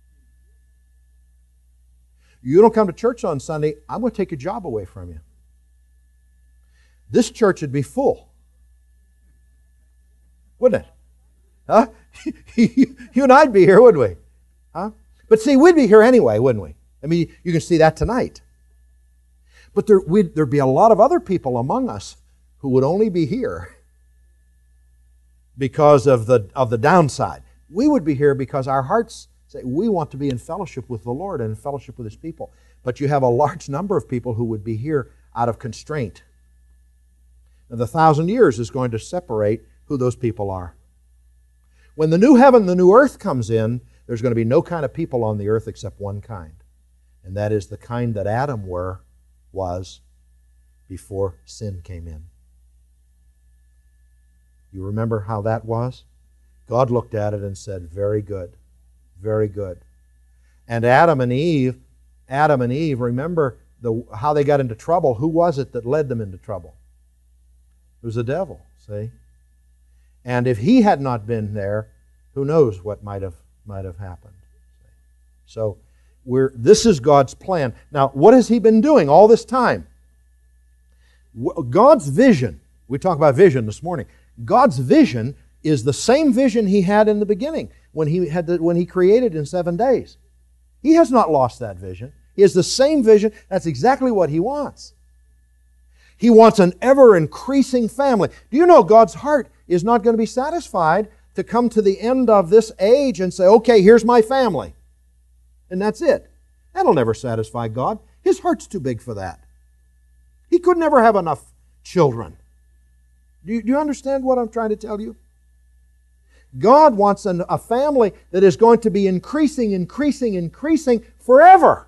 You don't come to church on Sunday, I'm going to take your job away from you. This church would be full. Wouldn't it? Huh? You and I'd be here, wouldn't we? Huh? But see, we'd be here anyway, wouldn't we? I mean, you can see that tonight. But there'd be a lot of other people among us who would only be here because of the downside. We would be here because our hearts say we want to be in fellowship with the Lord and in fellowship with His people. But you have a large number of people who would be here out of constraint. Now, the 1,000 years is going to separate who those people are. When the new heaven, the new earth comes in, there's going to be no kind of people on the earth except one kind. And that is the kind that Adam was before sin came in. You remember how that was? God looked at it and said, very good. Very good. And Adam and Eve, remember how they got into trouble. Who was it that led them into trouble? It was the devil, see? And if he had not been there, who knows what might have happened. So this is God's plan. Now, what has He been doing all this time? God's vision, we talked about vision this morning. God's vision is the same vision He had in the beginning when He created in 7 days. He has not lost that vision. He has the same vision. That's exactly what He wants. He wants an ever-increasing family. Do you know God's heart is not going to be satisfied to come to the end of this age and say, okay, here's my family. And that's it. That'll never satisfy God. His heart's too big for that. He could never have enough children. Do you understand what I'm trying to tell you? God wants a family that is going to be increasing forever.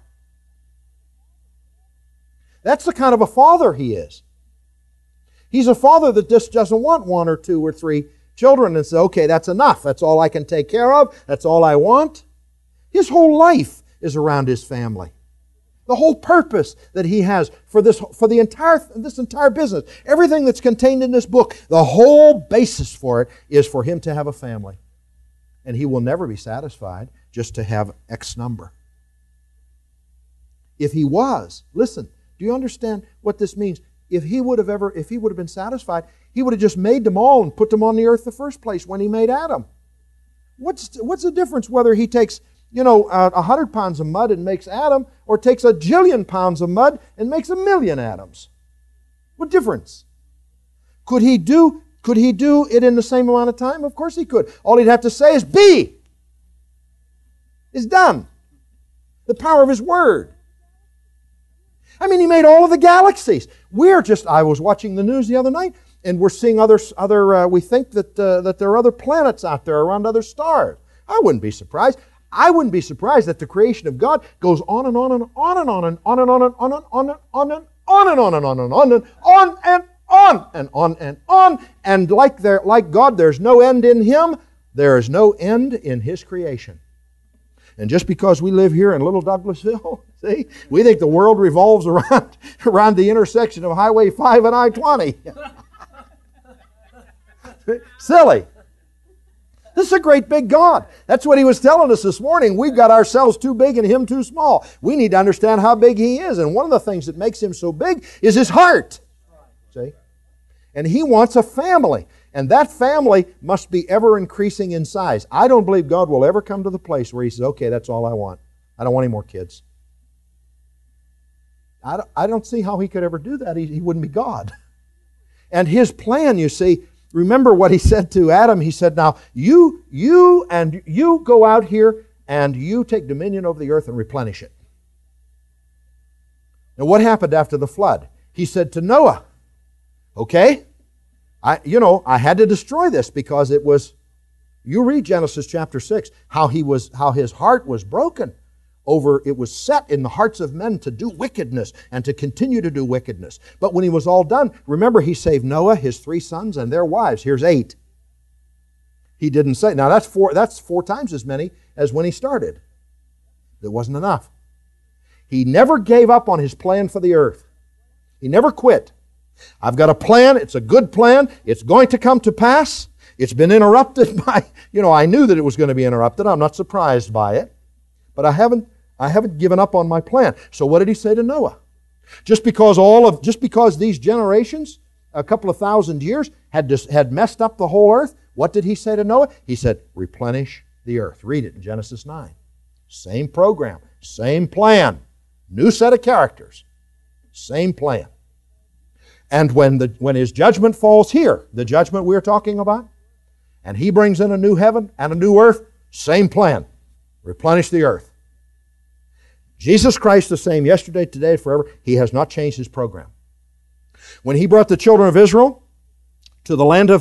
That's the kind of a father He is. He's a father that just doesn't want 1 or 2 or 3 children and say, okay, that's enough. That's all I can take care of. That's all I want. His whole life is around His family. The whole purpose that He has for this entire business, everything that's contained in this book, the whole basis for it is for Him to have a family. And He will never be satisfied just to have X number. If He was, listen, do you understand what this means? If He would have been satisfied, He would have just made them all and put them on the earth the first place when He made Adam. What's the difference whether He takes 100 pounds of mud and makes Adam, or takes a jillion pounds of mud and makes 1,000,000 atoms? What difference? Could He do it in the same amount of time? Of course He could. All He'd have to say is be. It's done. The power of His Word. I mean, He made all of the galaxies. I was watching the news the other night, and we're seeing we think that there are other planets out there around other stars. I wouldn't be surprised. I wouldn't be surprised that the creation of God goes on and on and on and on and on and on and on and on and on and on and on and on and on and on and on and on and on. And like God, there's no end in Him. There is no end in His creation. And just because we live here in Little Douglasville, see, we think the world revolves around the intersection of Highway 5 and I-20. Silly. This is a great big God. That's what He was telling us this morning. We've got ourselves too big and Him too small. We need to understand how big He is. And one of the things that makes Him so big is His heart. See? And He wants a family. And that family must be ever increasing in size. I don't believe God will ever come to the place where He says, okay, that's all I want. I don't want any more kids. I don't see how He could ever do that. He wouldn't be God. And His plan, you see, remember what He said to Adam. He said, now, you go out here and you take dominion over the earth and replenish it. Now, what happened after the flood? He said to Noah, okay, I had to destroy this because it was, you read Genesis chapter 6, how his heart was broken over, it was set in the hearts of men to do wickedness and to continue to do wickedness. But when he was all done, remember He saved Noah, his 3 sons, and their wives. Here's 8. He didn't say, now that's 4 times as many as when he started. It wasn't enough. He never gave up on His plan for the earth. He never quit. I've got a plan. It's a good plan. It's going to come to pass. It's been interrupted by, I knew that it was going to be interrupted. I'm not surprised by it. But I haven't given up on my plan. So what did He say to Noah? Just because these generations, a couple of thousand years, had messed up the whole earth, what did He say to Noah? He said, replenish the earth. Read it in Genesis 9. Same program, same plan, new set of characters, same plan. And when His judgment falls here, the judgment we're talking about, and He brings in a new heaven and a new earth, same plan. Replenish the earth. Jesus Christ the same yesterday, today, forever. He has not changed His program. When He brought the children of Israel to the land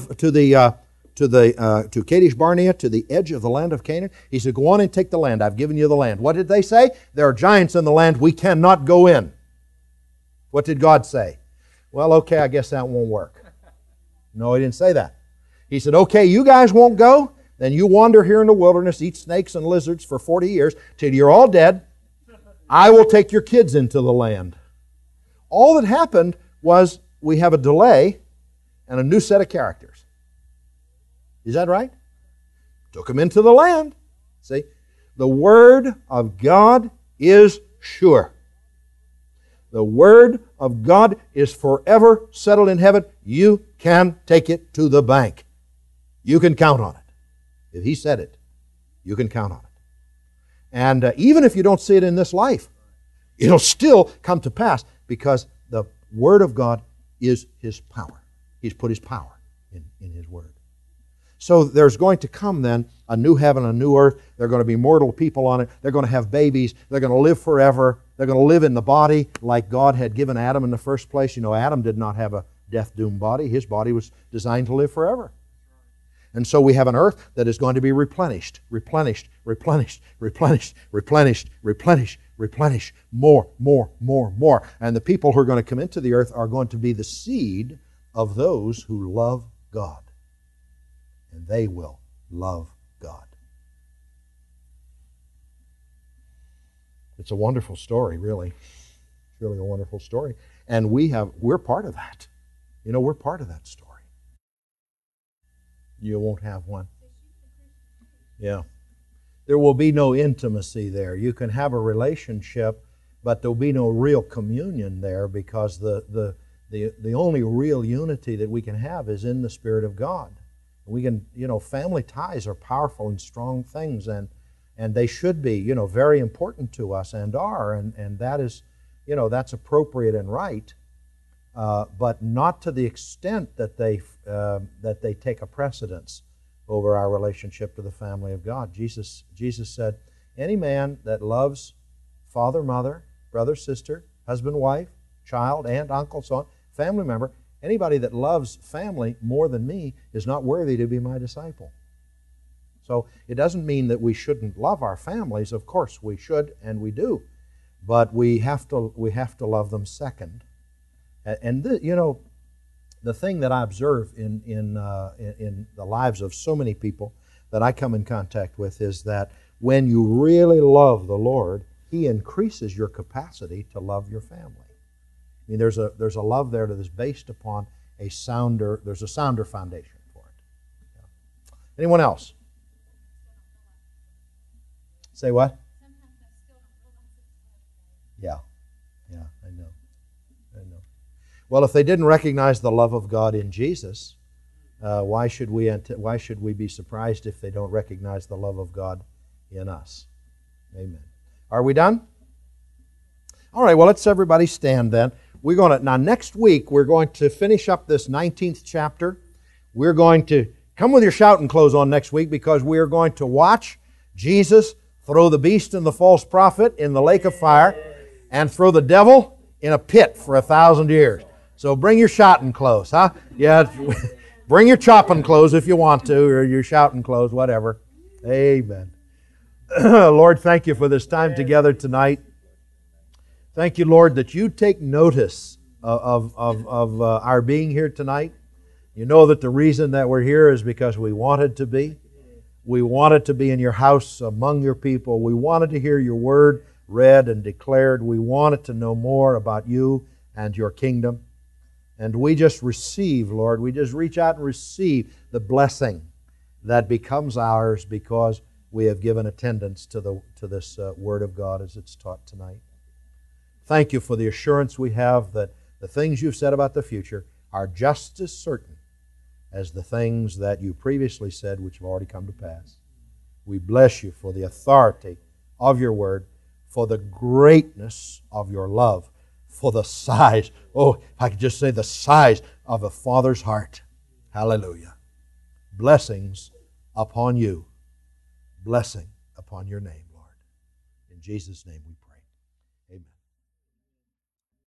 to Kadesh Barnea, to the edge of the land of Canaan, He said, go on and take the land. I've given you the land. What did they say? There are giants in the land. We cannot go in. What did God say? Well, okay, I guess that won't work. No, He didn't say that. He said, okay, you guys won't go, then you wander here in the wilderness, eat snakes and lizards for 40 years, till you're all dead. I will take your kids into the land. All that happened was we have a delay and a new set of characters. Is that right? Took them into the land. See, the Word of God is sure. The Word of God is forever settled in heaven. You can take it to the bank. You can count on it. If He said it, you can count on it. And even if you don't see it in this life, it'll still come to pass because the Word of God is His power. He's put His power in His Word. So there's going to come then a new heaven, a new earth. There are going to be mortal people on it. They're going to have babies. They're going to live forever. They're going to live in the body like God had given Adam in the first place. Adam did not have a death-doomed body. His body was designed to live forever. And so we have an earth that is going to be replenished, replenished, replenished, replenished, replenished, replenished, replenished, more. And the people who are going to come into the earth are going to be the seed of those who love God. And they will love God. It's a wonderful story, really. It's really a wonderful story. And we're part of that. We're part of that story. You won't have one. Yeah. There will be no intimacy there. You can have a relationship, but there'll be no real communion there because the only real unity that we can have is in the Spirit of God. We can, family ties are powerful and strong things, and they should be, very important to us and are, and that is, that's appropriate and right, but not to the extent that they take a precedence over our relationship to the family of God. Jesus said, any man that loves father, mother, brother, sister, husband, wife, child, aunt, uncle, so on, family member. Anybody that loves family more than me is not worthy to be my disciple. So it doesn't mean that we shouldn't love our families. Of course we should, and we do. But we have to love them second. And the thing that I observe in the lives of so many people that I come in contact with is that when you really love the Lord, He increases your capacity to love your family. I mean, there's a love there that is based upon a sounder foundation for it. Yeah. Anyone else? Say what? Yeah, I know. Well, if they didn't recognize the love of God in Jesus, why should we be surprised if they don't recognize the love of God in us? Amen. Are we done? All right. Well, let's everybody stand then. Now next week we're going to finish up this 19th chapter. We're going to come with your shouting clothes on next week because we are going to watch Jesus throw the beast and the false prophet in the lake of fire and throw the devil in a pit for 1,000 years. So bring your shouting clothes, huh? Yeah, bring your chopping clothes if you want to, or your shouting clothes, whatever. Amen. Lord, thank you for this time together tonight. Thank you, Lord, that you take notice of our being here tonight. You know that the reason that we're here is because we wanted to be. We wanted to be in your house among your people. We wanted to hear your word read and declared. We wanted to know more about you and your kingdom. And we just receive, Lord, we just reach out and receive the blessing that becomes ours because we have given attendance to this Word of God as it's taught tonight. Thank you for the assurance we have that the things you've said about the future are just as certain as the things that you previously said which have already come to pass. We bless you for the authority of your Word, for the greatness of your love, for the size, if I could just say the size of a father's heart. Hallelujah. Blessings upon you. Blessing upon your name, Lord. In Jesus' name we pray. Amen.